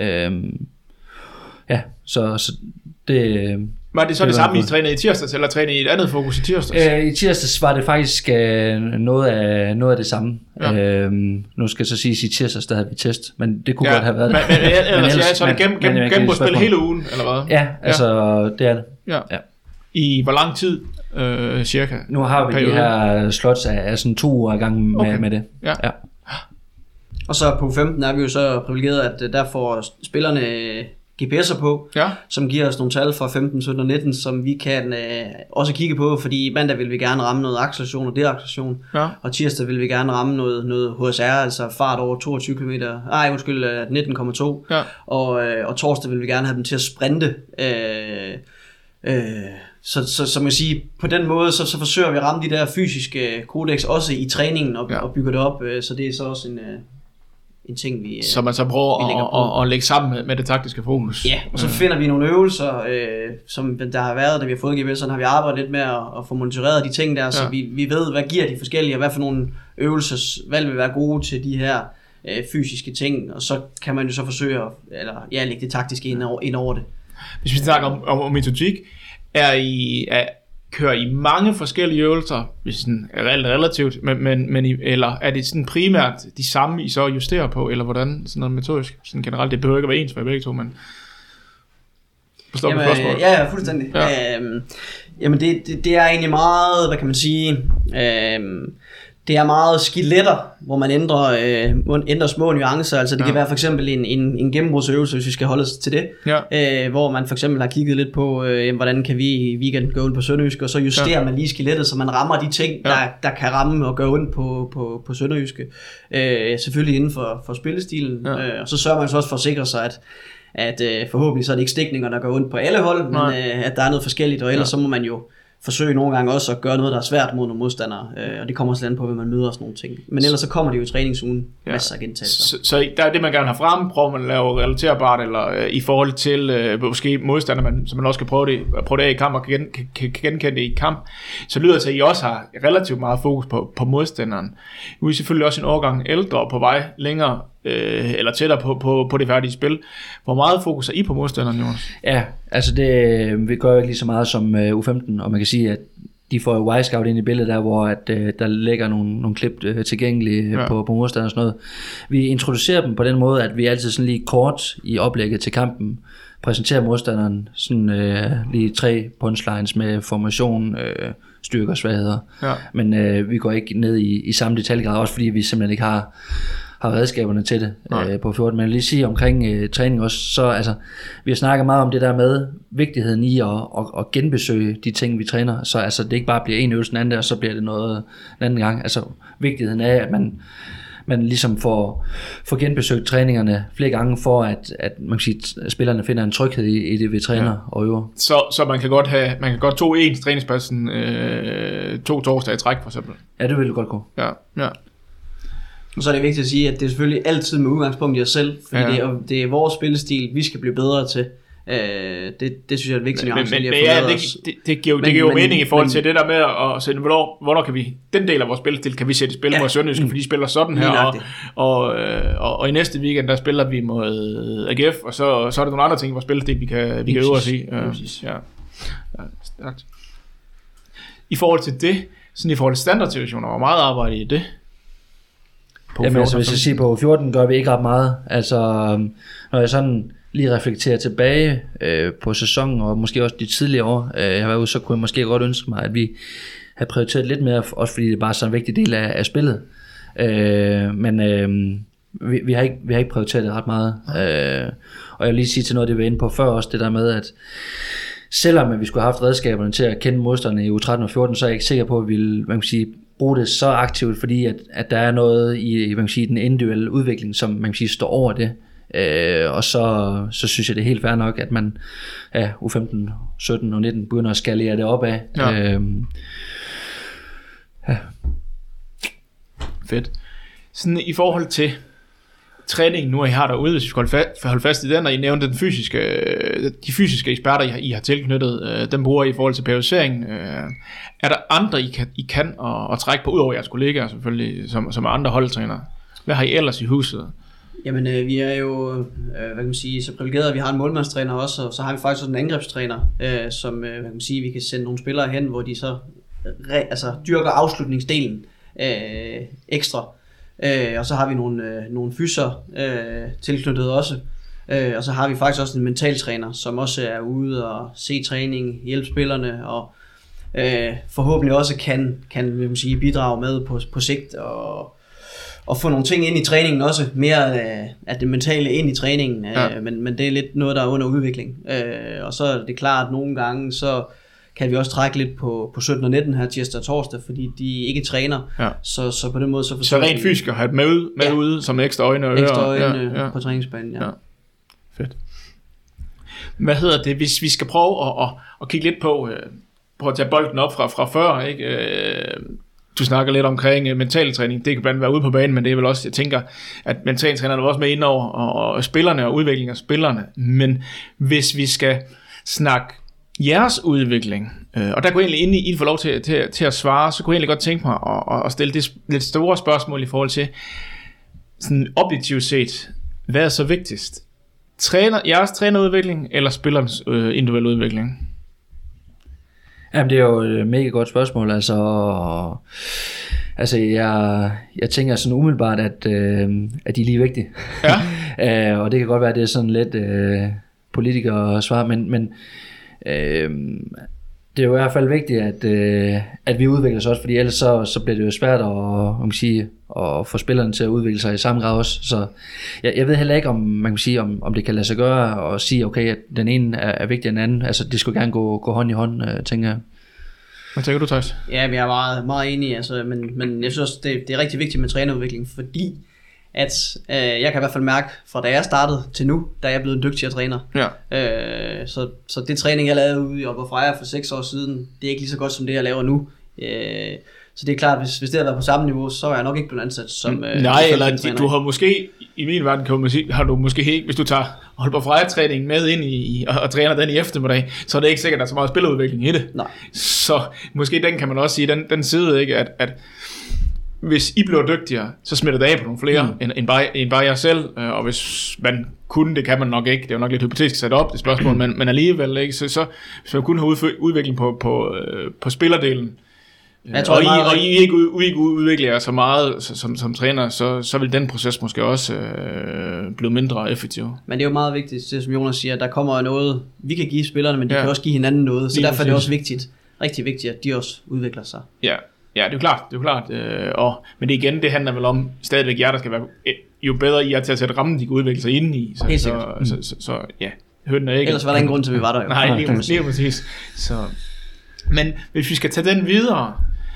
Ja, så det... Var det så det samme, I trænede i tirsdags, eller trænede I et andet fokus i tirsdags? I tirsdags var det faktisk noget af det samme. Ja. Nu skal jeg så sige, at i tirsdags, der havde vi test, men det kunne godt have været det. Men ellers så er det gennembrudsspil hele ugen, eller hvad? Ja, altså det er det. Ja. I hvor lang tid cirka? Nu har vi periode. De her slots af sådan 2 uger i gang med det. Ja. Og så på 15 er vi jo så privilegeret, at der får spillerne GPS'er på, som giver os nogle tal fra 15, 17 og 19, som vi kan også kigge på, fordi mandag vil vi gerne ramme noget acceleration og deacceleration, og tirsdag vil vi gerne ramme noget HSR, altså fart over 22 km, 19,2, og torsdag vil vi gerne have dem til at sprinte, så man siger, på den måde, så forsøger vi at ramme de der fysiske kodex også i træningen og bygger det op, så det er så også en ting, vi så man så prøver at lægge sammen med det taktiske fokus. Ja, og så finder vi nogle øvelser, som der har været, da vi har fået GPS'erne, har vi arbejdet lidt med at få monitoreret de ting der, så vi ved, hvad giver de forskellige, og hvad for nogle øvelsesvalg vil være gode til de her fysiske ting, og så kan man jo så forsøge at lægge det taktiske ind over det. Hvis vi snakker om metodik, kører I mange forskellige øvelser, hvis sådan relativt, men eller er det sådan primært de samme, I så justerer på, eller hvordan, sådan noget metodisk, sådan generelt, det behøver ikke at være ens for begge to, men forstår du spørgsmålet? Ja, fuldstændig. Ja. Jamen det er egentlig meget, hvad kan man sige, det er meget skeletter, hvor man ændrer små nuancer. Altså det kan være for eksempel en gennembrudsøvelse, hvis vi skal holde os til det. Ja. Hvor man for eksempel har kigget lidt på, hvordan kan vi i weekenden gå ondt på sønderjyske, og så justerer man lige skelettet, så man rammer de ting, der kan ramme og gå ondt på sønderjyske. Selvfølgelig inden for spillestilen. Ja. Og så sørger man så også for at sikre sig, at forhåbentlig så er det ikke stikninger, der går ondt på alle hold, men at der er noget forskelligt, og ellers så må man jo forsøge nogle gange også at gøre noget, der er svært mod nogle modstandere, og det kommer også an på, hvad man møder og sådan nogle ting. Men ellers så kommer det jo i træningsugen masser af gentagelser. Så der er det, man gerne har frem, prøver man at lave relaterbart, eller i forhold til måske modstander, så man også kan prøve det af i kamp, og kan genkende det i kamp. Så lyder det til, at I også har relativt meget fokus på modstanderen. Nu er I selvfølgelig også en årgang ældre på vej længere, eller tættere på det færdige spil. Hvor meget fokus er I på modstanderen, Jonas? Ja, altså vi gør jo ikke lige så meget som U15, og man kan sige, at de får jo Y-Scout ind i billedet der, hvor at, der ligger nogle klip tilgængelige på modstanderen og sådan noget. Vi introducerer dem på den måde, at vi altid sådan lige kort i oplægget til kampen præsenterer modstanderen sådan lige 3 punchlines med formation, styrker og svagheder. Ja. Men vi går ikke ned i samme detaljegrad, også fordi vi simpelthen ikke har redskaberne til det på 14. Men jeg vil lige sige omkring træning også, så altså, vi har snakket meget om det der med vigtigheden i at genbesøge de ting, vi træner, så altså, det ikke bare bliver en øvelse den anden der, og så bliver det noget en anden gang. Altså vigtigheden af, at man ligesom får genbesøgt træningerne flere gange, for at man kan sige, at spillerne finder en tryghed i det, vi træner og øver. Så man kan godt 2 ens træningspladsen 2 torsdage i træk, for eksempel. Ja, det vil det godt gå. Ja. Og så er det vigtigt at sige, at det er selvfølgelig altid med udgangspunkt i os selv, fordi det er vores spillestil, vi skal blive bedre til. Det synes jeg er vigtigt. Men det giver jo mening i forhold til det der med at sætte, hvornår kan vi, den del af vores spillestil, kan vi sætte i spil mod Sønderjyske, for de spiller sådan her, og i næste weekend, der spiller vi mod AGF, og så er der nogle andre ting i vores spillestil, vi kan øve os i. I forhold til det, sådan i forhold til standardsituationer, hvor meget arbejde i det? Jamen altså, hvis jeg siger på 14, gør vi ikke ret meget. Altså, når jeg sådan lige reflekterer tilbage på sæsonen, og måske også de tidligere år, jeg har været ude, så kunne jeg måske godt ønske mig, at vi havde prioriteret lidt mere, også fordi det er bare sådan en vigtig del af spillet. Men vi har ikke prioriteret det ret meget. Og jeg vil lige sige til noget, det vi var inde på før også, det der med, at selvom vi skulle have haft redskaberne til at kende modstanderne i U13 og 14, så er jeg ikke sikker på, at vi vil, man kan sige, bruge det så aktivt, fordi at der er noget i, man kan sige, den individuelle udvikling, som man kan sige står over det. Og så synes jeg, det er helt fair nok, at man U15, 17 og 19 begynder at skalere det opad. Ja. Fedt. Sådan i forhold til træningen nu, I har derude, hvis vi skal holde fast i den, og I nævnte de fysiske eksperter, I har tilknyttet, dem bruger I forhold til periodisering. Er der andre, I kan at trække på, udover jeres kollegaer selvfølgelig, som er andre holdtrænere? Hvad har I ellers i huset? Jamen, vi er jo, hvad kan man sige, så privilegerede, vi har en målmandstræner også, og så har vi faktisk også en angrebstræner, som, hvad kan man sige, vi kan sende nogle spillere hen, hvor de så dyrker afslutningsdelen ekstra. Og så har vi nogle fyser tilknyttet også. Og så har vi faktisk også en mentaltræner, som også er ude og se træning, hjælpe spillerne, og forhåbentlig også kan vil man sige, bidrage med på sigt, og få nogle ting ind i træningen også, mere af det mentale ind i træningen, men det er lidt noget, der er under udvikling. Og så er det klart, at nogle gange, så kan vi også trække lidt på 17 og 19 her tirsdag og torsdag, fordi de ikke træner. Ja. Så på den måde så rent fysisk at have det med ude som ekstra øjne og ører. Ekstra øjne på træningsbanen, ja. Fedt. Hvad hedder det, hvis vi skal prøve at kigge lidt på at tage bolden op fra før, ikke? Du snakker lidt omkring mentaltræning. Det kan blandt være ude på banen, men det er vel også, jeg tænker, at mentaltrænerne er også med ind over og spillerne og udvikling af spillerne. Men hvis vi skal snakke jeres udvikling, og der kunne jeg egentlig, inden I får lov til at svare, så kunne jeg egentlig godt tænke mig at stille det lidt store spørgsmål i forhold til, sådan objektivt set, hvad er så vigtigst? Jeres trænerudvikling eller spillernes individuelle udvikling? Jamen, det er jo et mega godt spørgsmål. Altså jeg tænker sådan umiddelbart, at de er lige vigtige. Ja. Og det kan godt være, at det er sådan lidt politikere svar, men det er jo i hvert fald vigtigt, at vi udvikler os også, fordi ellers så bliver det jo svært at få spillerne til at udvikle sig i samme grad også. Så jeg ved heller ikke, om man kan sige, om det kan lade sig gøre og sige, okay, at den ene er vigtigere end den anden. Altså, det skulle gerne gå hånd i hånd, tænker jeg. Hvad tænker du, Theis? Ja, jeg er meget, meget enig, altså, men jeg synes også, det er rigtig vigtigt med trænerudvikling, fordi at jeg kan i hvert fald mærke, fra da jeg startede til nu, da jeg er blevet en dygtigere træner. Ja. Så det træning, jeg lavede ude i Aalborg Freja for 6 år siden, det er ikke lige så godt som det, jeg laver nu. Så det er klart, hvis det havde været på samme niveau, så er jeg nok ikke blevet ansat som nej, eller du har måske, i min verden kan man sige, har du måske ikke, hvis du tager Aalborg Freja-træningen med ind i og træner den i eftermiddag, så er det ikke sikkert, at der er så meget spillerudvikling i det. Nej. Så måske den kan man også sige, den side, ikke, at hvis I bliver dygtigere, så smitter det af på nogle flere, end bare jer selv, og hvis man kunne, det kan man nok ikke, det er jo nok lidt hypotetisk sat op, det spørgsmål, men alligevel, ikke? Så hvis man kunne have udvikling på spillerdelen, og I ikke udvikler jer så meget som træner, så vil den proces måske også blive mindre effektiv. Men det er jo meget vigtigt, det som Jonas siger, der kommer noget, vi kan give spillerne, men de kan også give hinanden noget, så derfor er det også vigtigt, rigtig vigtigt, at de også udvikler sig. Ja, det er jo klart. Men det igen, det handler vel om stadigvæk jer, der skal være jo bedre I er til at sætte rammen, de kan udvikle sig inde i. Helt sikkert. Så ja, hørte ikke. Ellers var der ingen grund til, at vi var der jo. Nej, lige præcis. Så, men hvis vi skal tage den videre,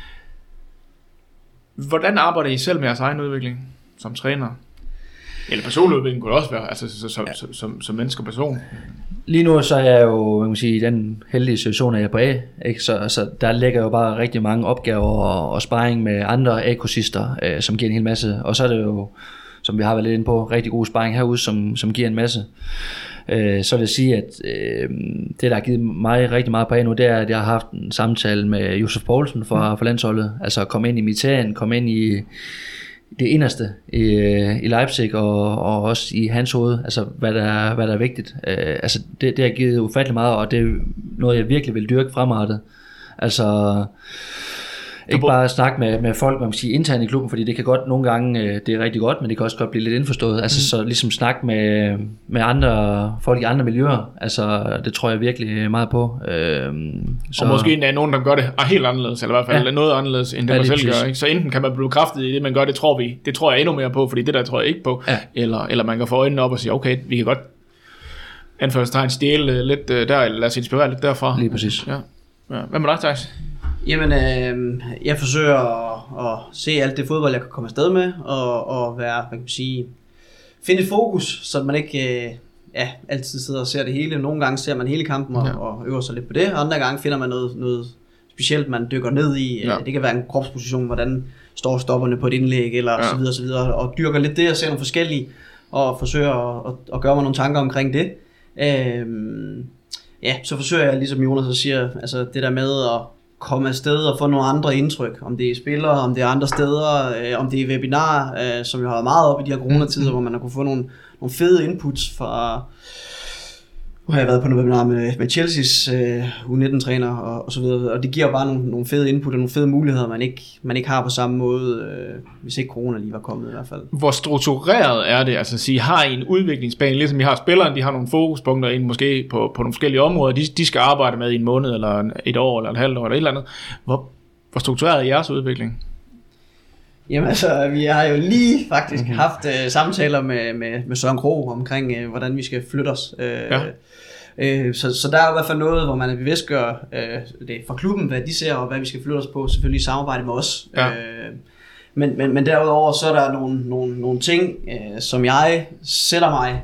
hvordan arbejder I selv med jeres egen udvikling som træner? Eller personlig udvikling kunne det også være, altså som menneske og person. Lige nu så er jeg jo, man kan sige, i den heldige situation, at jeg er på A, ikke? Så der ligger jo bare rigtig mange opgaver og sparring med andre A-kursister, som giver en hel masse. Og så er det jo, som vi har været lidt inde på, rigtig god sparring herude, som giver en masse. Så vil jeg sige, at det, der har givet mig rigtig meget på A nu, det er, at jeg har haft en samtale med Josef Poulsen for landsholdet. Altså komme ind i Mitan, komme ind i det inderste i Leipzig og også i hans hoved, altså hvad der er vigtigt. Altså det har givet ufattelig meget, og det er noget, jeg virkelig vil dyrke fremadrettet. Altså ikke bare snakke med folk, man kan sige internt i klubben, fordi det kan godt nogle gange, det er rigtig godt, men det kan også godt blive lidt indforstået. Altså så ligesom snakke med andre folk i andre miljøer, altså det tror jeg virkelig meget på. Så. Og måske er nogen, der gør det helt anderledes, eller i hvert fald noget anderledes, end det man selv gør. Ikke? Så enten kan man blive kraftig i det, man gør, det tror jeg endnu mere på, fordi det der tror jeg ikke på. Ja. Eller man kan få øjnene op og sige, okay, vi kan godt anførselstegn stjæle lidt der, eller lad os inspirere lidt derfra. Lige præcis. Ja. Hvad med dig, Thijs? Jamen, jeg forsøger at se alt det fodbold, jeg kan komme afsted med, og være, hvad kan man sige, finde et fokus, så man ikke altid sidder og ser det hele. Nogle gange ser man hele kampen og øver sig lidt på det, og andre gange finder man noget specielt, man dykker ned i. Ja. Det kan være en kropsposition, hvordan står stopperne på et indlæg, eller så videre, og dyrker lidt det og ser nogle forskellige, og forsøger at gøre mig nogle tanker omkring det. Så forsøger jeg, ligesom Jonas så siger, altså det der med at komme afsted og få nogle andre indtryk, om det er spillere, om det er andre steder, om det er webinarer, som jeg har været meget op i de her coronatider, hvor man har kunne få nogle fede inputs fra. Nu har jeg været på nogle webinar med Chelsea's U19-træner og så videre, og det giver bare nogle fede input og nogle fede muligheder, man ikke har på samme måde, hvis ikke corona lige var kommet i hvert fald. Hvor struktureret er det? Altså at sige, har I en udviklingsplan, ligesom I har spillerne, de har nogle fokuspunkter måske på nogle forskellige områder, de skal arbejde med i en måned, eller et år, eller et halvt år, eller et eller andet. Hvor struktureret er jeres udvikling? Jamen altså, vi har jo lige faktisk haft samtaler med Søren Krog omkring, hvordan vi skal flytte os. Så der er i hvert fald noget, hvor man bevidstgør det fra klubben, hvad de ser, og hvad vi skal flytte os på, selvfølgelig i samarbejde med os. Ja. Men derudover så er der nogle ting, som jeg sætter mig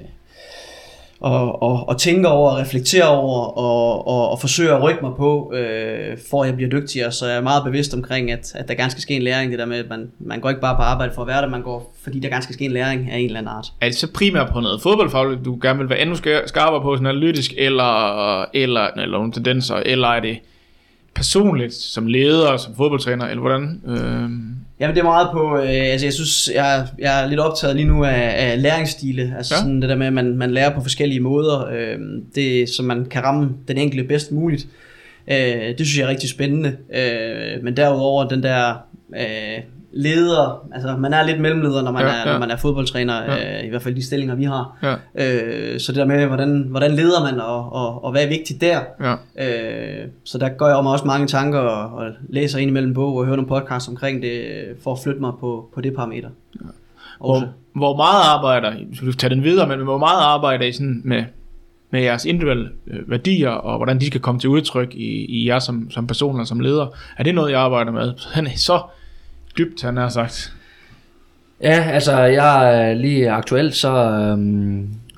og tænker over, reflekterer over og forsøger at rykke mig på, for at jeg bliver dygtigere. Så jeg er meget bevidst omkring, at der gerne skal ske en læring. Det der med, at man går ikke bare på arbejde for at være der, man går, fordi der gerne skal ske en læring af en eller anden art. Er det så primært på noget fodboldfagligt, du gerne vil være endnu skarpere på, sådan analytisk, eller nogle tendenser, eller er det personligt, som leder, som fodboldtræner, eller hvordan? Jamen det er meget på, altså jeg synes, jeg er lidt optaget lige nu af læringsstile, altså sådan det der med, at man lærer på forskellige måder, det så man kan ramme den enkelte bedst muligt. Det synes jeg er rigtig spændende, men derudover den der leder, altså man er lidt mellemleder, når man er fodboldtræner, i hvert fald de stillinger vi har. Så det der med, hvordan leder man, og hvad er vigtigt der. Så der går jeg om også mange tanker, og læser ind imellem bog, og hører nogle podcasts omkring det, for at flytte mig på det parameter. Hvor meget arbejder, hvis du tager den videre, men hvor meget arbejder I sådan med jeres individuelle værdier, og hvordan de skal komme til udtryk i jer som personer, som leder? Er det noget, jeg arbejder med? Så dybt, han har sagt. Ja, altså jeg lige aktuelt, så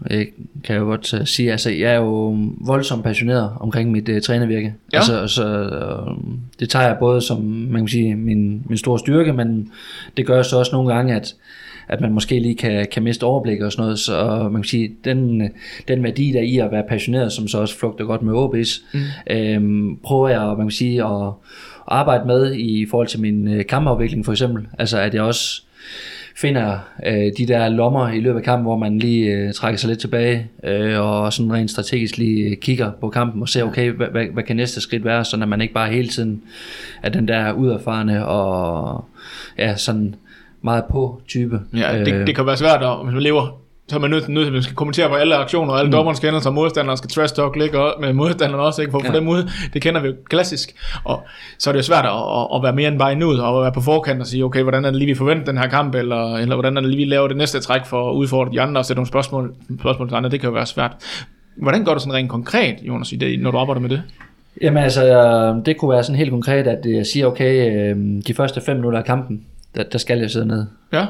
kan jeg jo godt sige. Altså, jeg er jo voldsomt passioneret omkring mit trænervirke. Ja. Altså, det tager jeg både som, man kan sige, min store styrke, men det gør så også nogle gange, at man måske lige kan miste overblik og sådan noget. Så man kan sige, den værdi der i at være passioneret, som så også flugter godt med OB's, prøver jeg, man kan sige, at arbejde med i forhold til min kampafvikling for eksempel. Altså, at jeg også finder de der lommer i løbet af kampen, hvor man lige trækker sig lidt tilbage og sådan rent strategisk lige kigger på kampen og ser, okay, hvad kan næste skridt være, så når man ikke bare hele tiden er den der uerfarne og ja, sådan meget på type. Ja, det kan være svært, hvis man lever, så er man nødt til, at man skal kommentere på alle aktioner, og alle dommernes kendelser, og modstanderen skal trash talk ligge med modstanderen også, ikke? For dem ud, det kender vi jo klassisk, og så er det jo svært at være mere end bare endnu, og være på forkant og sige, okay, hvordan er det lige, vi forventer den her kamp, eller hvordan er det lige, vi laver det næste træk for at udfordre de andre, og sætte nogle spørgsmål til andre, det kan jo være svært. Hvordan går det sådan rent konkret, Jonas, i det, når du arbejder med det? Jamen altså, det kunne være sådan helt konkret, at jeg siger, okay, de første 5 minutter af kampen, der skal jeg sidde ned. Ja.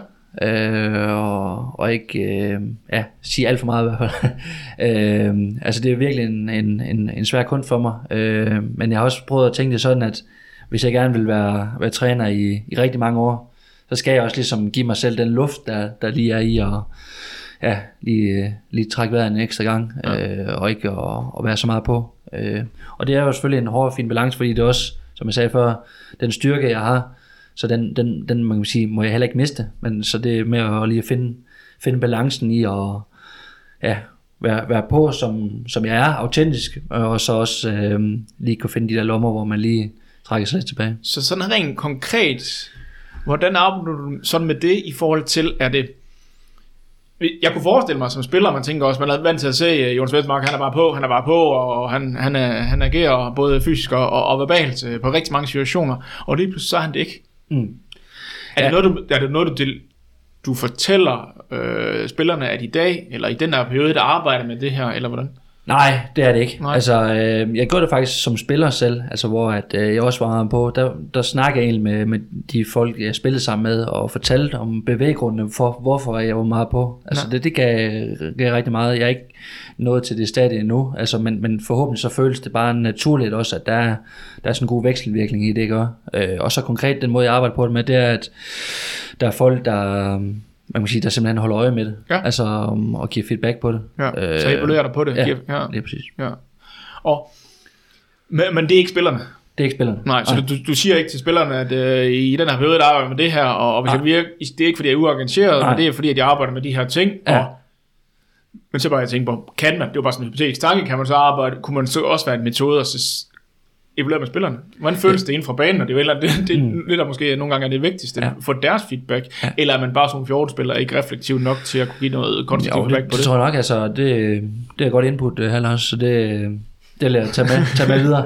Og ikke sige alt for meget i hvert fald. Altså det er virkelig en svær kunst for mig, men jeg har også prøvet at tænke det sådan, at hvis jeg gerne vil være træner i rigtig mange år, så skal jeg også ligesom give mig selv den luft der lige er i, og lige trække vejret en ekstra gang, og ikke at være så meget på, og det er jo selvfølgelig en hård fin balance, fordi det er også, som jeg sagde før, den styrke jeg har, så den man kan sige, må jeg heller ikke miste, men så det er med at lige finde balancen i at være på, som jeg er, autentisk, og så også lige kunne finde de der lommer, hvor man lige trækker sig lidt tilbage. Så sådan rent konkret, hvordan arbejder du sådan med det i forhold til, er det, jeg kunne forestille mig som spiller, man tænker også, man er vant til at se Jonas Vestmark, han er bare på, og han agerer både fysisk og verbalt på rigtig mange situationer, og lige pludselig så er han det ikke. Er det noget, du fortæller spillerne at i dag, eller i den her periode, der arbejder med det her, eller hvordan? Nej, det er det ikke. Altså, jeg gjorde det faktisk som spiller selv, altså hvor at, jeg også var på, der snakkede jeg egentlig med de folk, jeg spillede sammen med, og fortalte om bevæggrundene for, hvorfor jeg var meget på. Altså det gav rigtig meget. Jeg er ikke nået til det stadie endnu, altså, men forhåbentlig så føles det bare naturligt også, at der er sådan en god vekselvirkning i det, gør. Og så konkret den måde, jeg arbejder på det med, det er, at der er folk, der man kan sige, der simpelthen holder øje med det, altså og giver feedback på det. Ja, så evaluerer der på det. Ja, det er præcis. Ja. Men det er ikke spillerne? Det er ikke spillerne. Nej, så du siger ikke til spillerne, at i den her periode, der arbejder med det her, og hvis jeg virker, det er ikke fordi jeg er uorganiseret, men det er fordi, at jeg arbejder med de her ting, men så bare jeg tænker på, kan man, det var bare sådan en hypotetisk tanke, kan man så arbejde, kunne man så også være en metode at evaluere med spillerne? Hvordan føles det inden fra banen, og det er det der måske nogle gange er det vigtigste, for deres feedback, eller er man bare som 14-spiller ikke reflektiv nok til at kunne give noget konstruktivt feedback på det? Det tror jeg nok, altså, det er godt input, Lars, så det vil jeg tage med videre.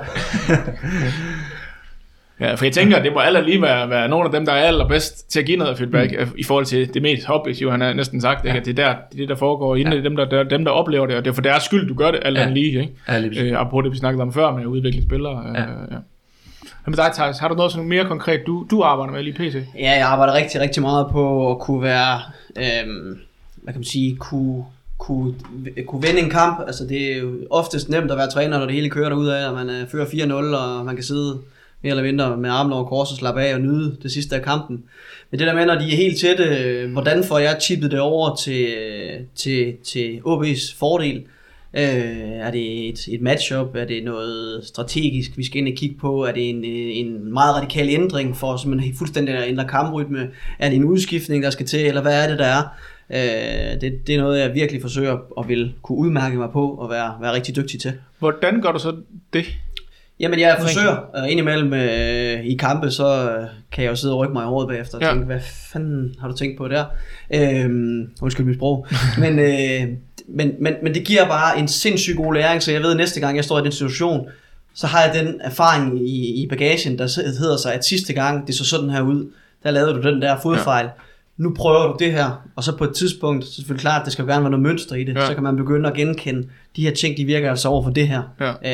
Ja, for jeg tænker, at det må lige være nogle af dem, der er allerbedst til at give noget feedback i forhold til det mest objektive, han har næsten sagt, ikke? At det er det der foregår inden, det er dem, der oplever det, og det er for deres skyld, du gør det, alt andet lige, ikke? Apropos det, vi snakkede om før med at udvikle spillere. Men dig, Thijs, har du noget sådan mere konkret, du arbejder med lige PC? Ja, jeg arbejder rigtig, rigtig meget på at kunne være, hvad kan man sige, kunne vinde en kamp. Altså det er jo oftest nemt at være træner, når det hele kører derudad, og man fører 4-0, og man kan sidde mere eller mindre med armen over kors og slappe af og nyde det sidste af kampen. Men det der med, når de er helt tætte, hvordan får jeg tippet det over til OB's fordel? Er det et matchup? Er det noget strategisk, vi skal ind og kigge på? Er det en meget radikal ændring for simpelthen fuldstændig at ændre kamprytme? Er det en udskiftning, der skal til, eller hvad er det, der er? Det er noget, jeg virkelig forsøger at vil kunne udmærke mig på og være rigtig dygtig til. Hvordan gør du så det? Jamen jeg forsøger indimellem i kampe, så kan jeg jo sidde og rykke mig i håret bagefter og tænke, hvad fanden har du tænkt på der? Undskyld mit sprog. Men det giver bare en sindssygt god læring, så jeg ved, at næste gang jeg står i den situation, så har jeg den erfaring i bagagen, der hedder sig, at sidste gang det så sådan her ud, der lavede du den der fodfejl. Nu prøver du det her, og så på et tidspunkt, så er det selvfølgelig klart, at det skal jo gerne være noget mønster i det, så kan man begynde at genkende, de her ting, de virker altså over for det her.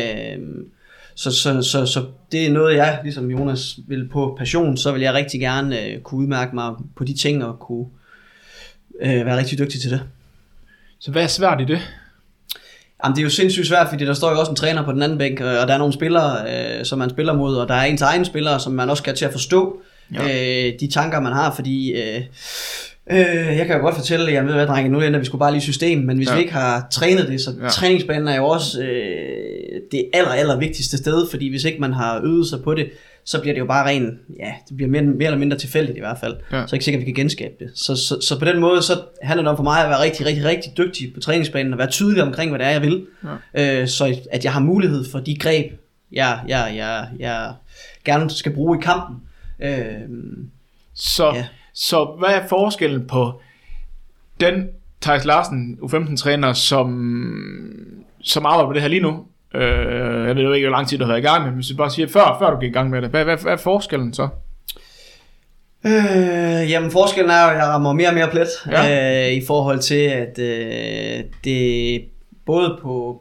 Så det er noget, jeg, ligesom Jonas, vil på passion, så vil jeg rigtig gerne kunne udmærke mig på de ting, og kunne være rigtig dygtig til det. Så hvad er svært i det? Jamen, det er jo sindssygt svært, fordi der står jo også en træner på den anden bænk, og der er nogle spillere, som man spiller mod, og der er ens egne spillere, som man også skal til at forstå de tanker, man har, fordi jeg kan jo godt fortælle, jeg ved hvad, drenge, nu ændrer vi sgu bare lige system, men hvis vi ikke har trænet det, så træningsbanen er jo også det aller vigtigste sted, fordi hvis ikke man har øvet sig på det, så bliver det jo bare det bliver mere eller mindre tilfældigt i hvert fald. Så er det ikke sikkert, at vi kan genskabe det. Så på den måde, så handler det om for mig at være rigtig dygtig på træningsbanen, og være tydelig omkring, hvad det er, jeg vil. Så at jeg har mulighed for de greb, jeg gerne skal bruge i kampen. Så hvad er forskellen på den Theis Larsen, U15-træner, som arbejder på det her lige nu? Jeg ved jo ikke, hvor lang tid du har været i gang med, men hvis du bare siger, før du gik i gang med det, hvad er forskellen så? Jamen forskellen er jo, at jeg rammer mere og mere plet, i forhold til, at det både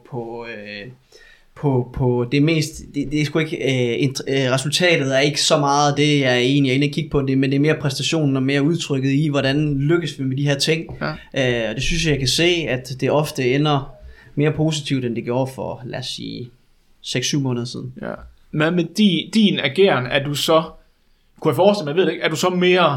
på det mest, det er sgu ikke, resultatet er ikke så meget det, jeg egentlig er inde og kigge på det, men det er mere præstationen og mere udtrykket i, hvordan lykkes vi med de her ting. Og det synes jeg kan se, at det ofte ender mere positivt, end det gjorde for, lad os sige, 6-7 måneder siden. Ja. Men med din ageren, er du så, kunne jeg forestille mig, jeg ved det ikke, er du så mere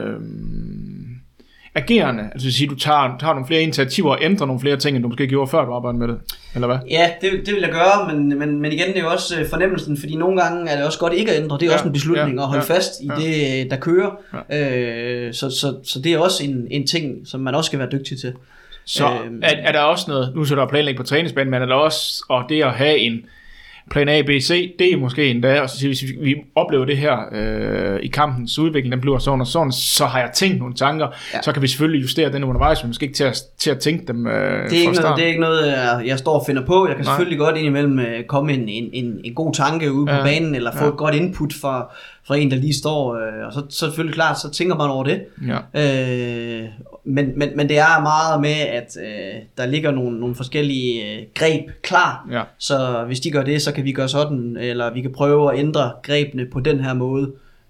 agerende? Altså vil sige, du tager nogle flere initiativer og ændrer nogle flere ting, end du måske gjorde før du arbejdede med det, eller hvad? Ja, det vil jeg gøre, men igen, det er jo også fornemmelsen, fordi nogle gange er det også godt ikke at ændre, det er også en beslutning at holde fast i det, der kører. Så det er også en ting, som man også skal være dygtig til. Så er der også noget, nu så der planlægning på træningsbanen, men er der også, og det at have en plan A, B, C, D måske endda, og så siger hvis vi oplever det her i kampens udvikling, den bliver sådan og sådan, så har jeg tænkt nogle tanker, så kan vi selvfølgelig justere den undervejs, men måske ikke til at tænke dem det er ikke noget, jeg står og finder på. Jeg kan selvfølgelig godt indimellem komme en god tanke ude på banen, eller få et godt input fra en, der lige står, og så selvfølgelig klart, så tænker man over det. Men det er meget med, at der ligger nogle forskellige greb klar, så hvis de gør det, så kan vi gøre sådan, eller vi kan prøve at ændre grebene på den her måde.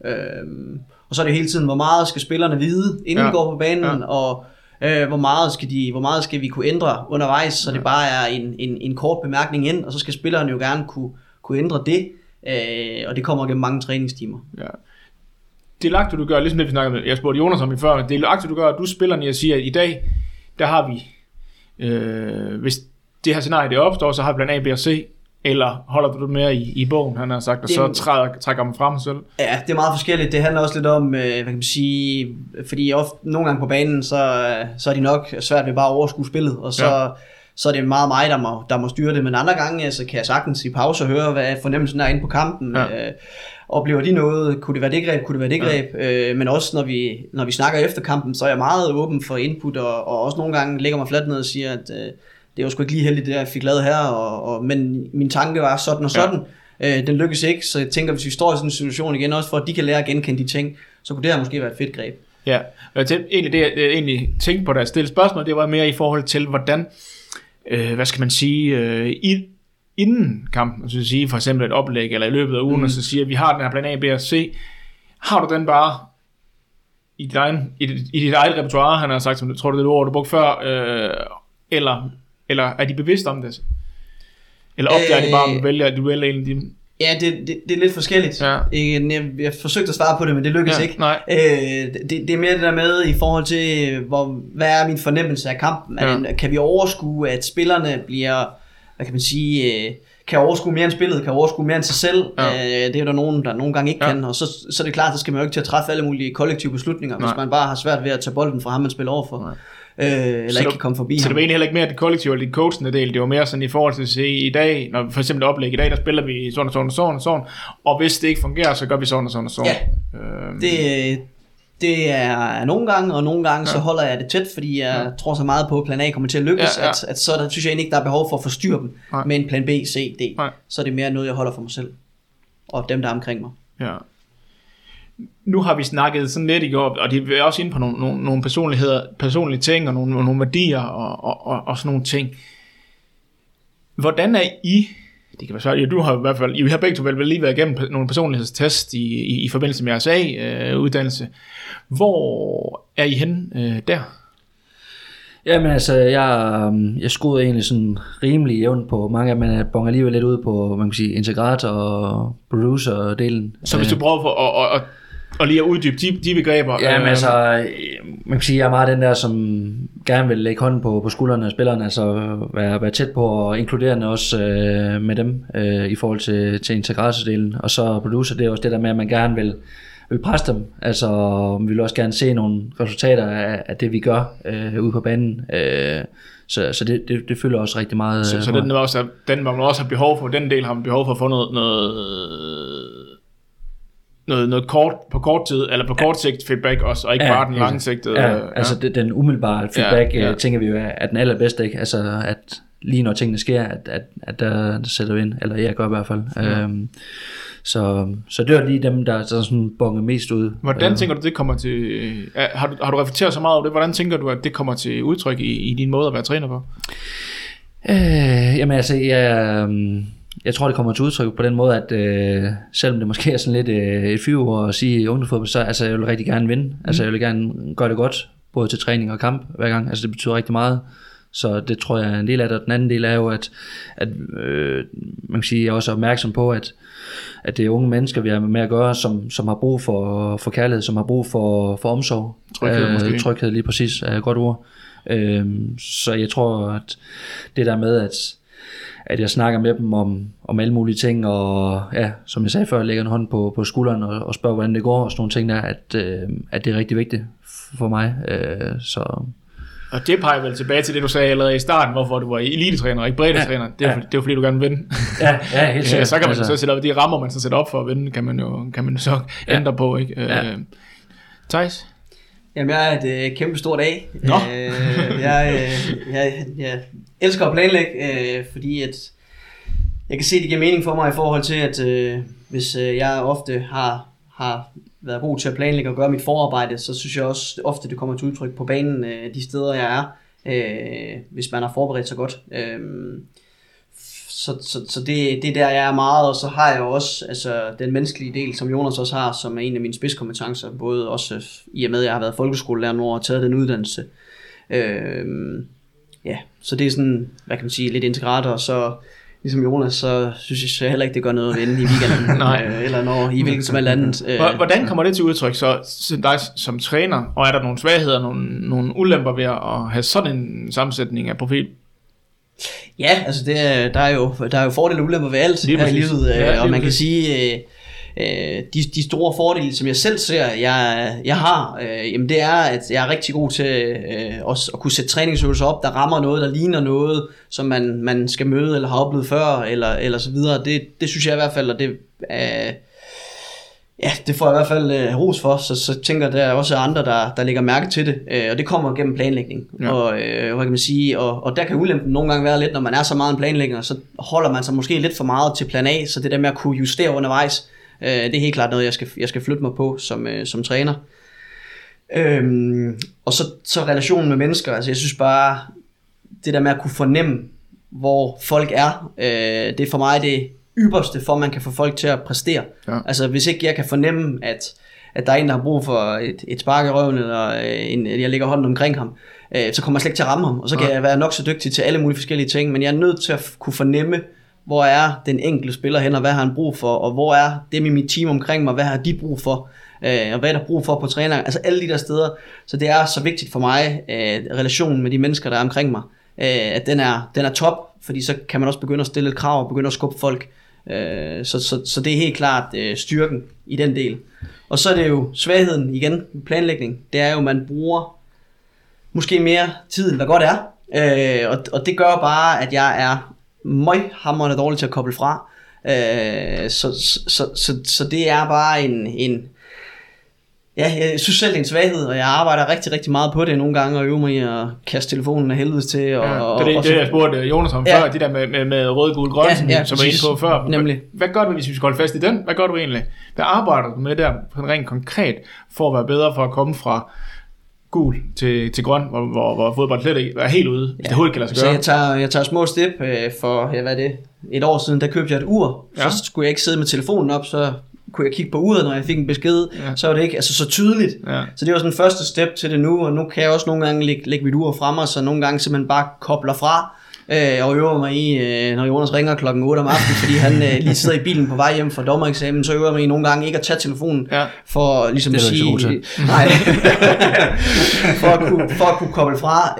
Og så er det hele tiden, hvor meget skal spillerne vide, inden vi går på banen, og hvor meget skal vi kunne ændre undervejs, så det bare er en kort bemærkning ind, og så skal spillerne jo gerne kunne ændre det, og det kommer gennem mange træningstimer. Det er lagt, du gør, ligesom det vi snakkede med, jeg spurgte Jonas om i før, det er lagt, du gør, at du spillerne, jeg siger, at i dag, der har vi, hvis det her scenarie det opstår, så har vi plan A, B og C, eller holder du det mere i bogen, han har sagt, og så trækker man frem selv? Ja, det er meget forskelligt. Det handler også lidt om, hvad kan man sige, fordi nogle gange på banen, så er de nok svært ved bare at overskue spillet, og så er det meget mig, der må styre det, men andre gange så kan jeg sagtens i pause og høre, hvad fornemmelsen er inde på kampen. Oplever de noget, kunne det være det greb, men også når vi snakker efter kampen, så er jeg meget åben for input, og også nogle gange lægger mig fladt ned og siger, at det var sgu ikke lige heldigt, det jeg fik lavet her, men min tanke var sådan og sådan, den lykkes ikke, så jeg tænker, hvis vi står i sådan en situation igen, også for at de kan lære at genkende de ting, så kunne det her måske være et fedt greb. Ja, egentlig det jeg egentlig tænkte på, da jeg stillede spørgsmål, det var mere i forhold til, hvordan, hvad skal man sige, inden kampen, så sige for eksempel et oplæg, eller i løbet af ugen, og så siger, vi har den her plan A, B og C, har du den bare i dit eget repertoire, han har sagt, som du tror, det er det ord, du brugte før, eller er de bevidste om det? Eller opdager de bare, at du vælger en af dem? Ja, det er lidt forskelligt. Jeg forsøgte at svare på det, men det lykkedes ikke. Det er mere det der med i forhold til, hvad er min fornemmelse af kampen? Kan vi overskue, at spillerne bliver, hvad kan man sige, kan overskue mere end spillet, kan overskue mere end sig selv. Det er der nogen, der nogle gange ikke kan, og så er det klart, så skal man jo ikke til at træffe alle mulige kollektive beslutninger, hvis man bare har svært ved at tage bolden fra ham, man spiller overfor. Eller ikke kan komme forbi så ham. Det var egentlig heller ikke mere det kollektive eller det coachende del, det var mere sådan i forhold til at se i dag, når for eksempel oplæg i dag, der spiller vi sådan, og hvis det ikke fungerer, så gør vi sådan. Ja, det er nogle gange, og nogle gange så holder jeg det tæt, fordi jeg tror så meget på, at plan A kommer til at lykkes, at så der synes jeg egentlig ikke, der er behov for at forstyrre dem med en plan B, C, D. Så er det mere noget, jeg holder for mig selv, og dem, der er omkring mig. Ja. Nu har vi snakket sådan lidt i går, og det er også inde på nogle personlige ting, og nogle værdier, og sådan nogle ting. Hvordan er I, det kan være svært, du har i hvert fald, I har begge to vel lige været igennem nogle personlighedstest i forbindelse med jeres uddannelse. Hvor er I henne der? Jamen altså, jeg skruede egentlig sådan rimelig jævnt på mange af dem, men jeg bonger alligevel lidt ud på, man kan sige, integrator og producer-delen. Så hvis du prøver for at lige at uddybe de begreber. Jamen altså, man kan sige, jeg er meget den der, som gerne vil lægge hånden på skuldrene af spillerne, altså være tæt på og inkluderende også med dem i forhold til integrator-delen. Og så producer, det er også det der med, at man gerne vil presse dem, altså vi vil også gerne se nogle resultater af det vi gør ude på banen, så det fylder også rigtig meget. Så den man også har behov for, den del har man behov for at få noget kort på kort tid, eller på kort sigt feedback også, og ikke bare den langsigtede. Altså den umiddelbare feedback, tænker vi jo er den allerbedste, ikke? Altså at lige når tingene sker, at der sætter vi ind, eller jeg gør i hvert fald. Så det er lige dem, der sådan bonger mest ud. Hvordan tænker du, det kommer til... Har du reflekteret så meget over det? Hvordan tænker du, at det kommer til udtryk i din måde at være træner på? Jamen altså, jeg tror, det kommer til udtryk på den måde, at selvom det måske er sådan lidt et fyreord at sige i ungdomsfodbold, så altså, jeg vil rigtig gerne vinde. Altså jeg vil gerne gøre det godt, både til træning og kamp hver gang. Altså det betyder rigtig meget. Så det tror jeg er en del af det. Og den anden del er jo, at man kan sige, jeg er også opmærksom på, at det er unge mennesker, vi har med at gøre, som har brug for kærlighed, som har brug for omsorg. Tryghed lige præcis er et godt ord. Så jeg tror, at det der med, at jeg snakker med dem om alle mulige ting, og ja, som jeg sagde før, lægger en hånd på skulderen og spørger, hvordan det går, og sådan nogle ting der, at det er rigtig vigtigt for mig. Og det peger vel tilbage til det, du sagde allerede i starten, hvorfor du var elitetræner og ikke breddetræner. Det er jo fordi, du gerne vil vinde. Ja, helt sikkert. Så kan man så sætte op, de rammer, man så sætter op for at vinde, kan man så ændre på, ikke? Theis? Jamen, jeg er et kæmpe stort A. Jeg elsker at planlægge, fordi at jeg kan se, det giver mening for mig i forhold til, at hvis jeg ofte har været god til at planlægge og gøre mit forarbejde, så synes jeg også ofte, det kommer til udtryk på banen de steder, jeg er, hvis man har forberedt sig godt. Så det er der, jeg er meget, og så har jeg også altså, den menneskelige del, som Jonas også har, som er en af mine spidskompetencer, både også i og med, at jeg har været folkeskolelærer nu og taget den uddannelse. Så det er sådan, hvad kan man sige, lidt integrator, og så ligesom Jonas, så synes jeg heller ikke, det gør noget at vinde i weekenden, eller når i hvilket som helst andet. Hvordan kommer det til udtryk så dig som træner, og er der nogle svagheder, nogle ulemper ved at have sådan en sammensætning af profil? Ja, altså der er jo fordele og ulemper ved alt her i livet, og man kan sige, de store fordele, som jeg selv ser, jeg har, jamen det er, at jeg er rigtig god til også at kunne sætte træningsøvelser op, der rammer noget, der ligner noget, som man skal møde eller har oplevet før, eller så videre. Det synes jeg i hvert fald, og det får jeg i hvert fald ros for, så tænker jeg, der er også andre, der lægger mærke til det, og det kommer gennem planlægning. Ja. Og hvad kan man sige, og der kan ulempen nogle gange være lidt, når man er så meget en planlægger, så holder man sig måske lidt for meget til plan A, så det der med at kunne justere undervejs, det er helt klart noget, jeg skal flytte mig på som træner. Og så relationen med mennesker, altså jeg synes bare, det der med at kunne fornemme, hvor folk er, det er for mig det ypperste, for man kan få folk til at præstere. Ja. Altså hvis ikke jeg kan fornemme, at der er en, der har brug for et spark i røven, eller jeg lægger hånden omkring ham, så kommer jeg slet ikke til at ramme ham, og så kan jeg være nok så dygtig til alle mulige forskellige ting, men jeg er nødt til at kunne fornemme, hvor er den enkelte spiller hen, og hvad har han brug for, og hvor er dem i mit team omkring mig, hvad har de brug for, og hvad er der brug for på træner, altså alle de der steder. Så det er så vigtigt for mig, relationen med de mennesker, der er omkring mig, at den er top, fordi så kan man også begynde at stille et krav, og begynde at skubbe folk. Så det er helt klart styrken i den del. Og så er det jo svagheden igen, planlægning, det er jo, at man bruger måske mere tid, end hvad godt er, og det gør bare, at jeg er møghamrende dårlig til at koble fra, så det er bare en jeg synes selv det er en svaghed, og jeg arbejder rigtig, rigtig meget på det nogle gange, og øver mig i at kaste telefonen af helvedes til. Det jeg spurgte Jonas om før, de der med rød, gul, grøn, som var inde på før. Nemlig. Hvad gør du, hvis vi skal holde fast i den? Hvad gør du egentlig? Hvad arbejder du med der rent konkret, for at være bedre for at komme fra gul til grøn, hvor fodbold slet er helt ude, hvis det hurtigt kan lade sig gøre? Så jeg tager små step for, hvad er det, et år siden, der købte jeg et ur, så skulle jeg ikke sidde med telefonen op, så kunne jeg kigge på uret, når jeg fik en besked, så var det ikke så tydeligt. Ja. Så det var sådan den første step til det nu, og nu kan jeg også nogle gange lægge mit ur frem, og så nogle gange simpelthen bare kobler fra, og øver mig i, når Jonas ringer klokken 8 om aftenen, fordi han lige sidder i bilen på vej hjem fra dommereksamen, så øver jeg mig i nogle gange ikke at tage telefonen, for ligesom at sige, nej, for at kunne koble fra,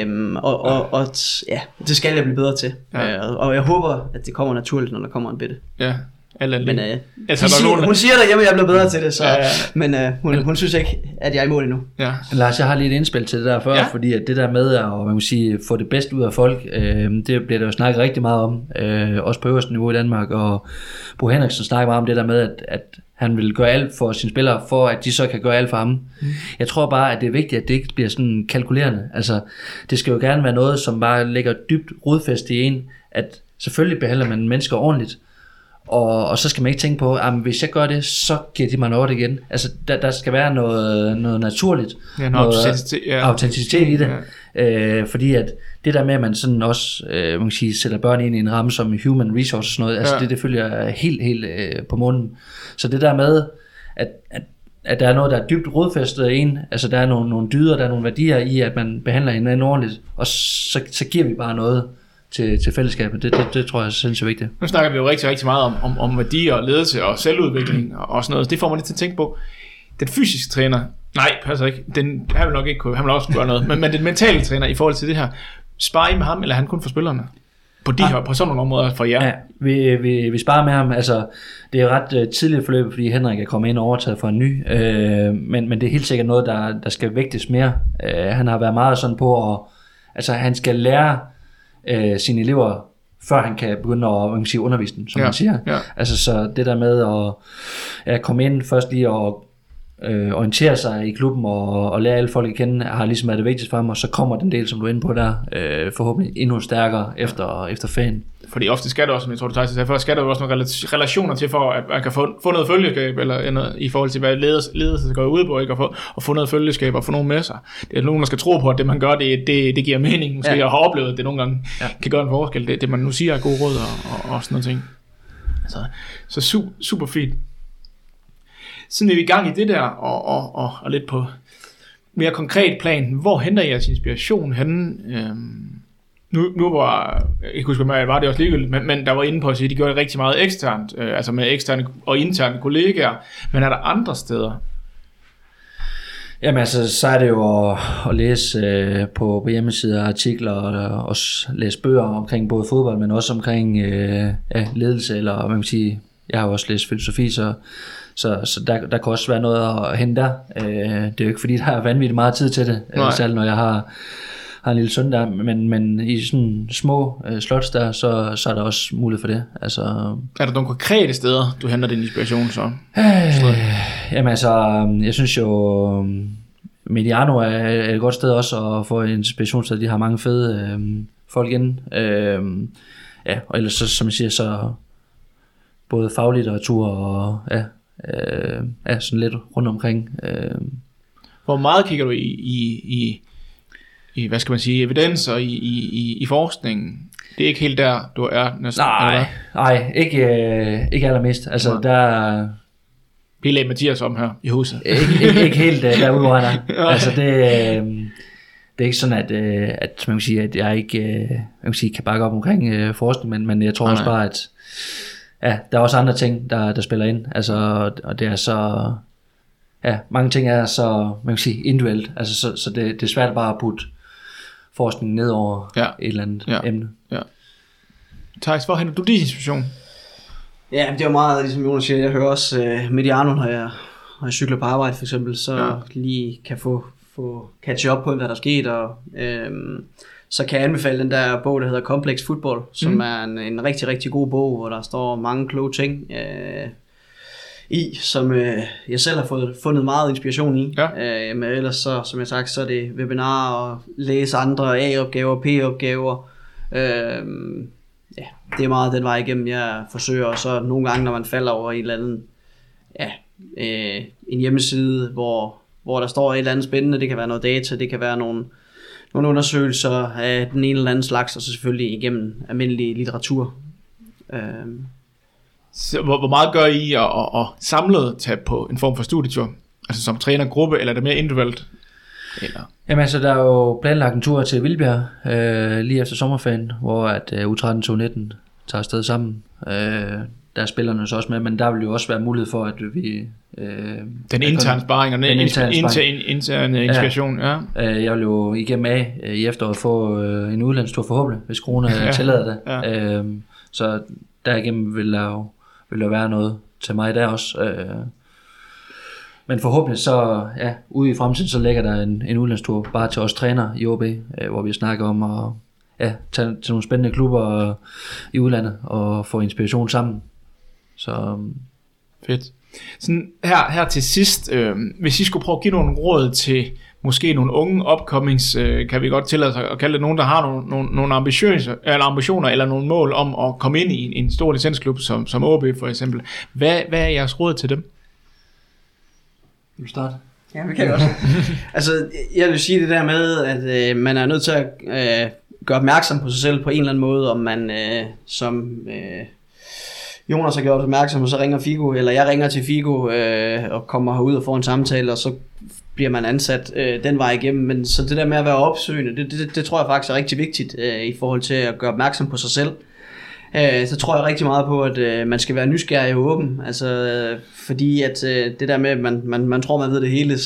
og det skal jeg blive bedre til, og jeg håber, at det kommer naturligt, når der kommer en bitte. Ja. Men hun siger derhjemme, at jeg bliver bedre til det, så, men hun synes ikke, at jeg er i mål endnu. Ja. Lars, jeg har lige et indspil til det der før, fordi at det der med at man kan sige, få det bedste ud af folk, det bliver der jo snakket rigtig meget om, også på øverste niveau i Danmark, og Bo Henriksen snakker meget om det der med, at han vil gøre alt for sine spillere, for at de så kan gøre alt for ham. Jeg tror bare, at det er vigtigt, at det ikke bliver sådan kalkulerende. Altså, det skal jo gerne være noget, som bare ligger dybt rodfæstet i en, at selvfølgelig behandler man mennesker ordentligt, og så skal man ikke tænke på, at hvis jeg gør det, så giver de mig noget igen. Altså, der skal være noget naturligt, noget autenticitet i det. Ja. Fordi at det der med, at man sådan også man kan sige, sætter børn ind i en ramme som human resource og sådan noget, altså det følger helt på munden. Så det der med, at der er noget, der er dybt rodfæstet i en, altså der er nogle dyder, der er nogle værdier i, at man behandler hinanden ordentligt, og så giver vi bare noget til fællesskabet. Det tror jeg er sindssygt vigtigt. Nu snakker vi jo rigtig, rigtig meget om værdier og ledelse og selvudvikling og sådan noget. Det får man lidt til at tænke på. Den fysiske træner, nej, passer ikke. Han vil nok ikke kunne, han vil også gøre noget. Men den mentale træner i forhold til det her, sparer I med ham, eller er han kun for spillerne? På sådan nogle områder for jer? Ja, vi sparer med ham. Altså, det er ret tidligt forløb, fordi Henrik er kommet ind og overtaget for en ny. Men det er helt sikkert noget, der skal vægtes mere. Han har været meget sådan på, altså han skal lære sine elever, før han kan begynde at sige undervise dem, som man siger. Ja. Altså så det der med at komme ind først lige og orientere sig i klubben og lære alle folk at kende, har ligesom været det vigtigste for ham, og så kommer den del, som du er inde på der, forhåbentlig endnu stærkere efter fan. Fordi ofte skal der også, som jeg tror du tager sig før, skal der også nogle relationer til, for at man kan få noget følgeskab, eller noget, i forhold til, hvad ledelse går ud på, ikke? Og få noget følgeskab og få nogen med sig. Det er nogen, der skal tro på, at det man gør, det giver mening. Måske jeg har oplevet, at det nogle gange kan gøre en forskel. Det man nu siger er gode råd og sådan noget ting. Så super fint. Siden vi er i gang i det der, og lidt på mere konkret plan, hvor henter I jeres inspiration henne? Nu var, jeg kan huske, hvad var det også ligegyldigt, men der var inde på at sige, at de gjorde det rigtig meget eksternt, altså med eksterne og interne kollegaer, men er der andre steder? Jamen altså, så er det jo at læse på hjemmesider, artikler, og også læse bøger omkring både fodbold, men også omkring ledelse, eller hvad man kan sige, jeg har også læst filosofi, så der kan også være noget at hente der. Det er jo ikke fordi, der er vanvittigt meget tid til det, selv når jeg har en lille søn der, men i sådan små slots der, så er der også mulighed for det. Altså, er der nogle konkrete steder, du henter din inspiration så? Jamen altså, jeg synes jo, Mediano er et godt sted også at få inspirationssted. De har mange fede folk inde. Og ellers så, som jeg siger, så både faglitteratur og sådan lidt rundt omkring. Hvor meget kigger du i hvad skal man sige, evidens og i forskningen? Det er ikke helt der, du er næsten? Nej, ikke allermest. Altså, der vi lagde Mathias om her i huset. Ikke helt derude, hvor han er. Altså, det er ikke sådan, at man kan sige, at jeg ikke kan bakke op omkring forskning, men jeg tror også bare, at der er også andre ting, der spiller ind. Altså, og det er så mange ting er så, man kan sige, individuelt. Altså, så det er svært bare at putte forskning ned over et eller andet emne. Ja. Thijs, hvor henter du din inspiration? Ja, det er jo meget, ligesom Jonas siger, jeg hører også Mediano, når jeg cykler på arbejde for eksempel, så lige kan få catch up på, hvad der er sket, og så kan jeg anbefale den der bog, der hedder Complex Football, som er en rigtig, rigtig god bog, hvor der står mange kloge ting som jeg selv har fundet meget inspiration i. Men ellers så, som jeg sagt, så er det webinarer og læse andre A-opgaver, P-opgaver. Det er meget den vej igennem, jeg forsøger. Og så nogle gange, når man falder over en eller anden en hjemmeside, hvor der står et eller andet spændende, det kan være noget data, det kan være nogle undersøgelser af den ene eller anden slags, og så selvfølgelig igennem almindelig litteratur. Så hvor meget gør I at samlet tage på en form for studietur? Altså som trænergruppe, eller er det mere individuelt? Eller? Jamen altså, der er jo planlagt en tur til Vildbjerg lige efter sommerferien, hvor at U13 2019 tager afsted sammen. Der er spillerne så også med, men der vil jo også være mulighed for, at vi... den interne sparring og den interne inspiration, ja. Jeg vil jo igennem i efteråret få en udlandstur forhåbentlig, hvis corona tillader det. Ja. Så derigennem vil der være noget til mig der også. Men forhåbentlig så, ude i fremtiden, så ligger der en udlandstur bare til os træner i OB, hvor vi snakker om at tage til nogle spændende klubber i udlandet og få inspiration sammen. Så fedt. Sådan her til sidst, hvis I skulle prøve at give nogle råd til måske nogle unge upcomings, kan vi godt tillade sig at kalde det nogen, der har nogle ambitioner eller nogle mål om at komme ind i en stor licensklub som OB for eksempel. Hvad er jeres råd til dem? Vil du starte? Ja, vi kan godt. Altså, jeg vil sige det der med, at man er nødt til at gøre opmærksom på sig selv på en eller anden måde, om man som Jonas har gjort opmærksom, og så ringer Figo, eller jeg ringer til Figo og kommer herud og får en samtale, og så bliver man ansat den vej igennem. Men så det der med at være opsøgende, det tror jeg faktisk er rigtig vigtigt i forhold til at gøre opmærksom på sig selv. Så tror jeg rigtig meget på, at man skal være nysgerrig og åben, altså fordi at det der med, at man tror man ved det hele,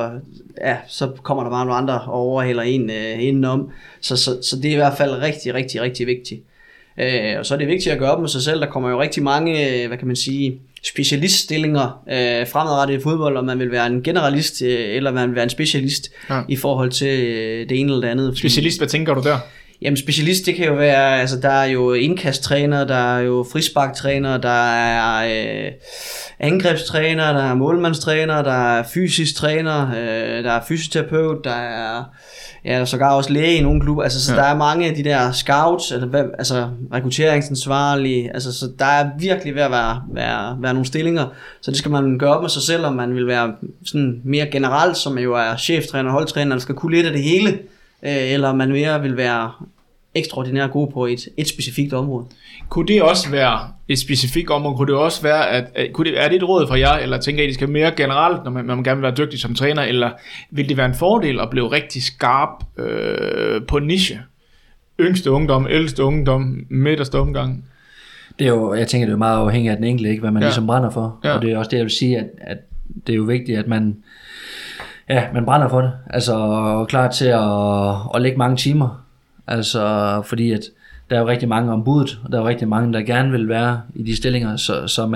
så kommer der bare nogle andre og overhaler en indenom, så det er i hvert fald rigtig, rigtig, rigtig vigtigt. Og så er det vigtigt at gøre op med sig selv. Der kommer jo rigtig mange, hvad kan man sige, specialiststillinger fremadrettet i fodbold, om man vil være en generalist eller man vil være en specialist i forhold til det ene eller det andet. Specialist, hvad tænker du der? Jamen specialist, det kan jo være, altså der er jo indkasttræner, der er jo frisparktræner, der er angrebstræner, der er målmandstræner, der er fysisk træner, der er fysioterapeut, der er sågar også læge i nogle klubber, altså så der er mange af de der scouts, altså rekrutteringsansvarlige, altså så der er virkelig ved at være nogle stillinger, så det skal man gøre op med sig selv, om man vil være sådan mere generelt, som jo er cheftræner og holdtræner, der skal kunne lidt af det hele, eller man mere vil være ekstraordinært god på et specifikt område. Kunne det også være et specifikt område? Kunne det også være, er det et råd fra jer, eller tænker I, det skal mere generelt, når man gerne vil være dygtig som træner, eller vil det være en fordel at blive rigtig skarp på niche? Yngste ungdom, ældste ungdom, midterste ungdom? Det er jo, jeg tænker, det er meget afhængigt af den enkelte, ikke, hvad man ligesom brænder for. Ja. Og det er også det, jeg vil sige, at det er jo vigtigt, at man brænder for det. Altså klar til at lægge mange timer. Altså fordi at der er jo rigtig mange ombud, og der er jo rigtig mange, der gerne vil være i de stillinger, så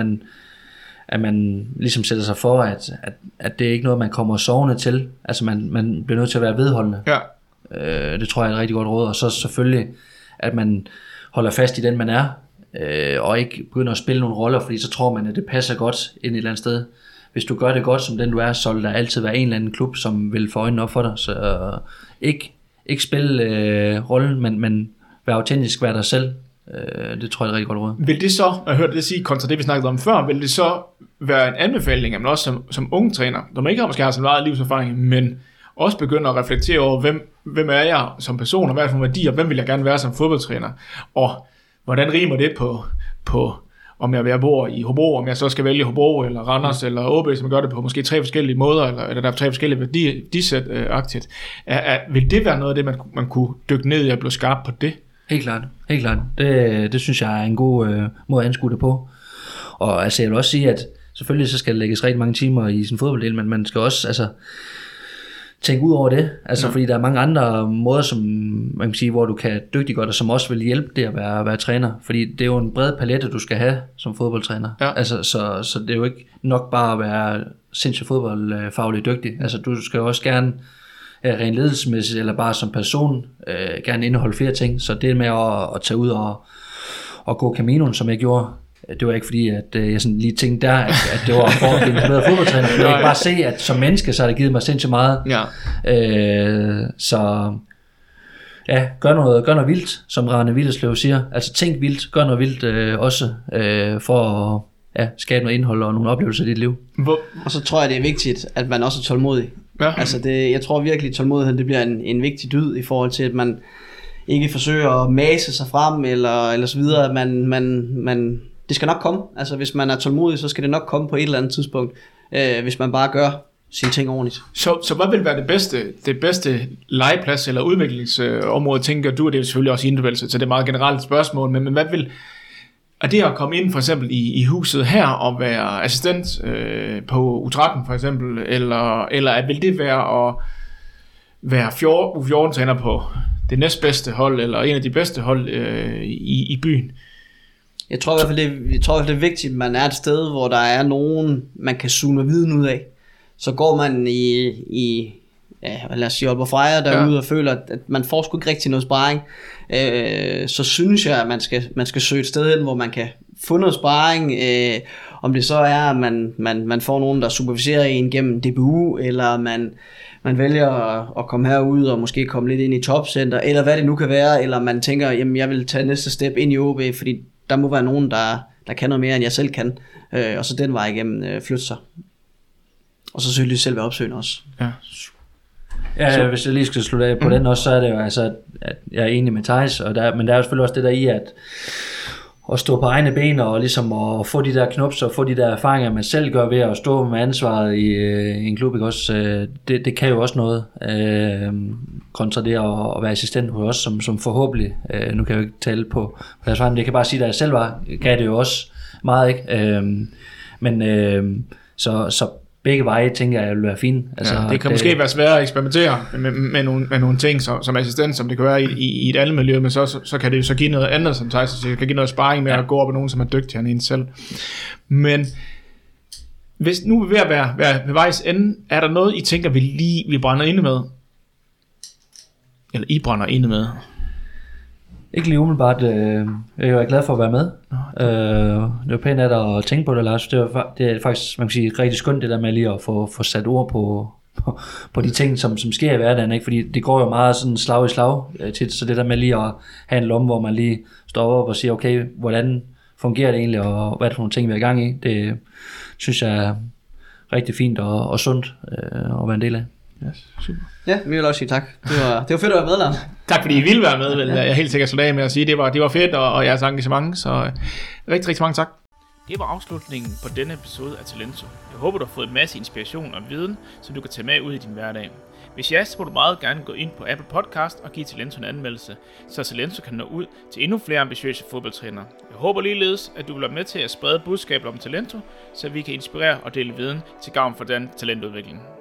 man ligesom sætter sig for, at det er ikke noget, man kommer sovende til. Altså man bliver nødt til at være vedholdende. Ja. Det tror jeg er et rigtig godt råd. Og så selvfølgelig, at man holder fast i den, man er, og ikke begynder at spille nogle roller, fordi så tror man, at det passer godt ind et eller andet sted. Hvis du gør det godt som den du er, så vil der altid være en eller anden klub, som vil få øjnene op for dig. Så ikke spille rollen, men være autentisk, være dig selv. Det tror jeg er et rigtig godt råd. Vil det så, jeg hørte det sige, kontra det vi snakkede om før, vil det så være en anbefaling, at man også som unge træner, når man ikke måske har så meget livserfaring, men også begynder at reflektere over, hvem er jeg som person, og hvad er for nogle værdier, hvem vil jeg gerne være som fodboldtræner, og hvordan rimer det på om jeg bor i Hobro, om jeg så skal vælge Hobro, eller Randers, eller OB, som gør det på måske 3 forskellige måder, eller der er 3 forskellige værdisæt-agtigt. Vil det være noget af det, man kunne dykke ned i og blive skarp på det? Helt klart. Det synes jeg er en god måde at anskue det på. Og altså, jeg vil også sige, at selvfølgelig så skal der lægges rigtig mange timer i sin fodbolddel, men man skal også tænke ud over det, fordi der er mange andre måder, som man kan sige, hvor du kan dygtiggøre dig, som også vil hjælpe det at være træner, fordi det er jo en bred palette, du skal have som fodboldtræner. Ja. Altså, så det er jo ikke nok bare at være sindssygt fodboldfagligt dygtig. Altså, du skal jo også gerne rent ledelsesmæssigt, eller bare som person, gerne indeholde flere ting, så det med at tage ud og gå Caminoen, som jeg gjorde, det var ikke fordi, at jeg sådan lige tænkte der, at det var for at blive en bedre fodboldtræner. Jeg kan bare se, at som menneske, så har det givet mig sindssygt meget. Ja. Så ja, gør noget vildt, som Rane Willerslev siger. Altså tænk vildt, gør noget vildt også for at skabe noget indhold og nogle oplevelser i dit liv. Og så tror jeg, det er vigtigt, at man også er tålmodig. Ja. Altså jeg tror virkelig, at tålmodigheden det bliver en vigtig dyd i forhold til, at man ikke forsøger at mase sig frem eller så videre, at man det skal nok komme. Altså hvis man er tålmodig, så skal det nok komme på et eller andet tidspunkt, hvis man bare gør sine ting ordentligt. Så hvad vil være det bedste legeplads eller udviklingsområde, tænker du? Det er selvfølgelig også individuelt, så det er et meget generelt spørgsmål, men hvad vil... Er det at komme ind for eksempel i huset her og være assistent på U13 for eksempel, eller vil det være at være U14-træner på det næstbedste hold, eller en af de bedste hold i byen? Jeg tror i hvert fald, det er vigtigt, at man er et sted, hvor der er nogen, man kan suge viden ud af. Så går man i lad os sige Aalborg Freja derude og føler, at man får sgu ikke rigtig noget sparring, så synes jeg, at man skal søge et sted hen, hvor man kan få noget sparring, om det så er, at man får nogen, der superviserer en gennem DBU, eller man vælger at komme herud og måske komme lidt ind i topcenter, eller hvad det nu kan være, eller man tænker, jamen jeg vil tage næste step ind i OB, fordi der må være nogen, der kan noget mere, end jeg selv kan, og så den vej igennem flytte sig. Og så selvfølgelig selv være opsøgende også. Ja. Ja, hvis jeg lige skal slutte af på den også, så er det jo altså, at jeg er enig med Theis, men der er jo selvfølgelig også det der i, at stå på egne ben og ligesom at få de der knups og få de der erfaringer, man selv gør ved at stå med ansvaret i en klub, ikke også? Det kan jo også noget, kontra det at være assistent hos os, som forhåbentlig, nu kan jeg jo ikke tale på deres vej, men jeg kan bare sige, at jeg selv var, kan det jo også meget, ikke? Så begge veje, tænker jeg, vil være fine. Altså, ja, det kan måske være svært at eksperimentere med nogle ting som assistent, som det kan være i et andet miljø, men så kan det jo så give noget andet, som Theis siger, kan give noget sparring med at gå op med nogen, som er dygtigere end en selv. Men hvis nu vi er ved at være ved vejs ende, er der noget, I tænker, vi brænder inde med? Eller I brænder inde med? Ikke lige umiddelbart. Jeg er glad for at være med. Det var pænt at tænke på det, Lars. Det er faktisk, man kan sige, rigtig skønt det der med lige at få sat ord på de ting, som sker i hverdagen, ikke? Fordi det går jo meget sådan slag i slag tit, så det der med lige at have en lomme, hvor man lige står op og siger, okay, hvordan fungerer det egentlig, og hvad er det for nogle ting, vi er i gang i? Det synes jeg er rigtig fint og sundt at være en del af. Yes, super. Ja, vi vil også sige tak. Det var fedt at være med, Lars. Tak fordi I ville være med, jeg er helt sikkert slutte af med at sige, det var fedt, og jeres engagement, så rigtig, rigtig mange tak. Det var afslutningen på denne episode af Talento. Jeg håber, du har fået en masse inspiration og viden, som du kan tage med ud i din hverdag. Hvis ja, så må du meget gerne gå ind på Apple Podcast og give Talento en anmeldelse, så Talento kan nå ud til endnu flere ambitiøse fodboldtrænere. Jeg håber ligeledes, at du vil være med til at sprede budskabet om Talento, så vi kan inspirere og dele viden til gavn for den talentudvikling.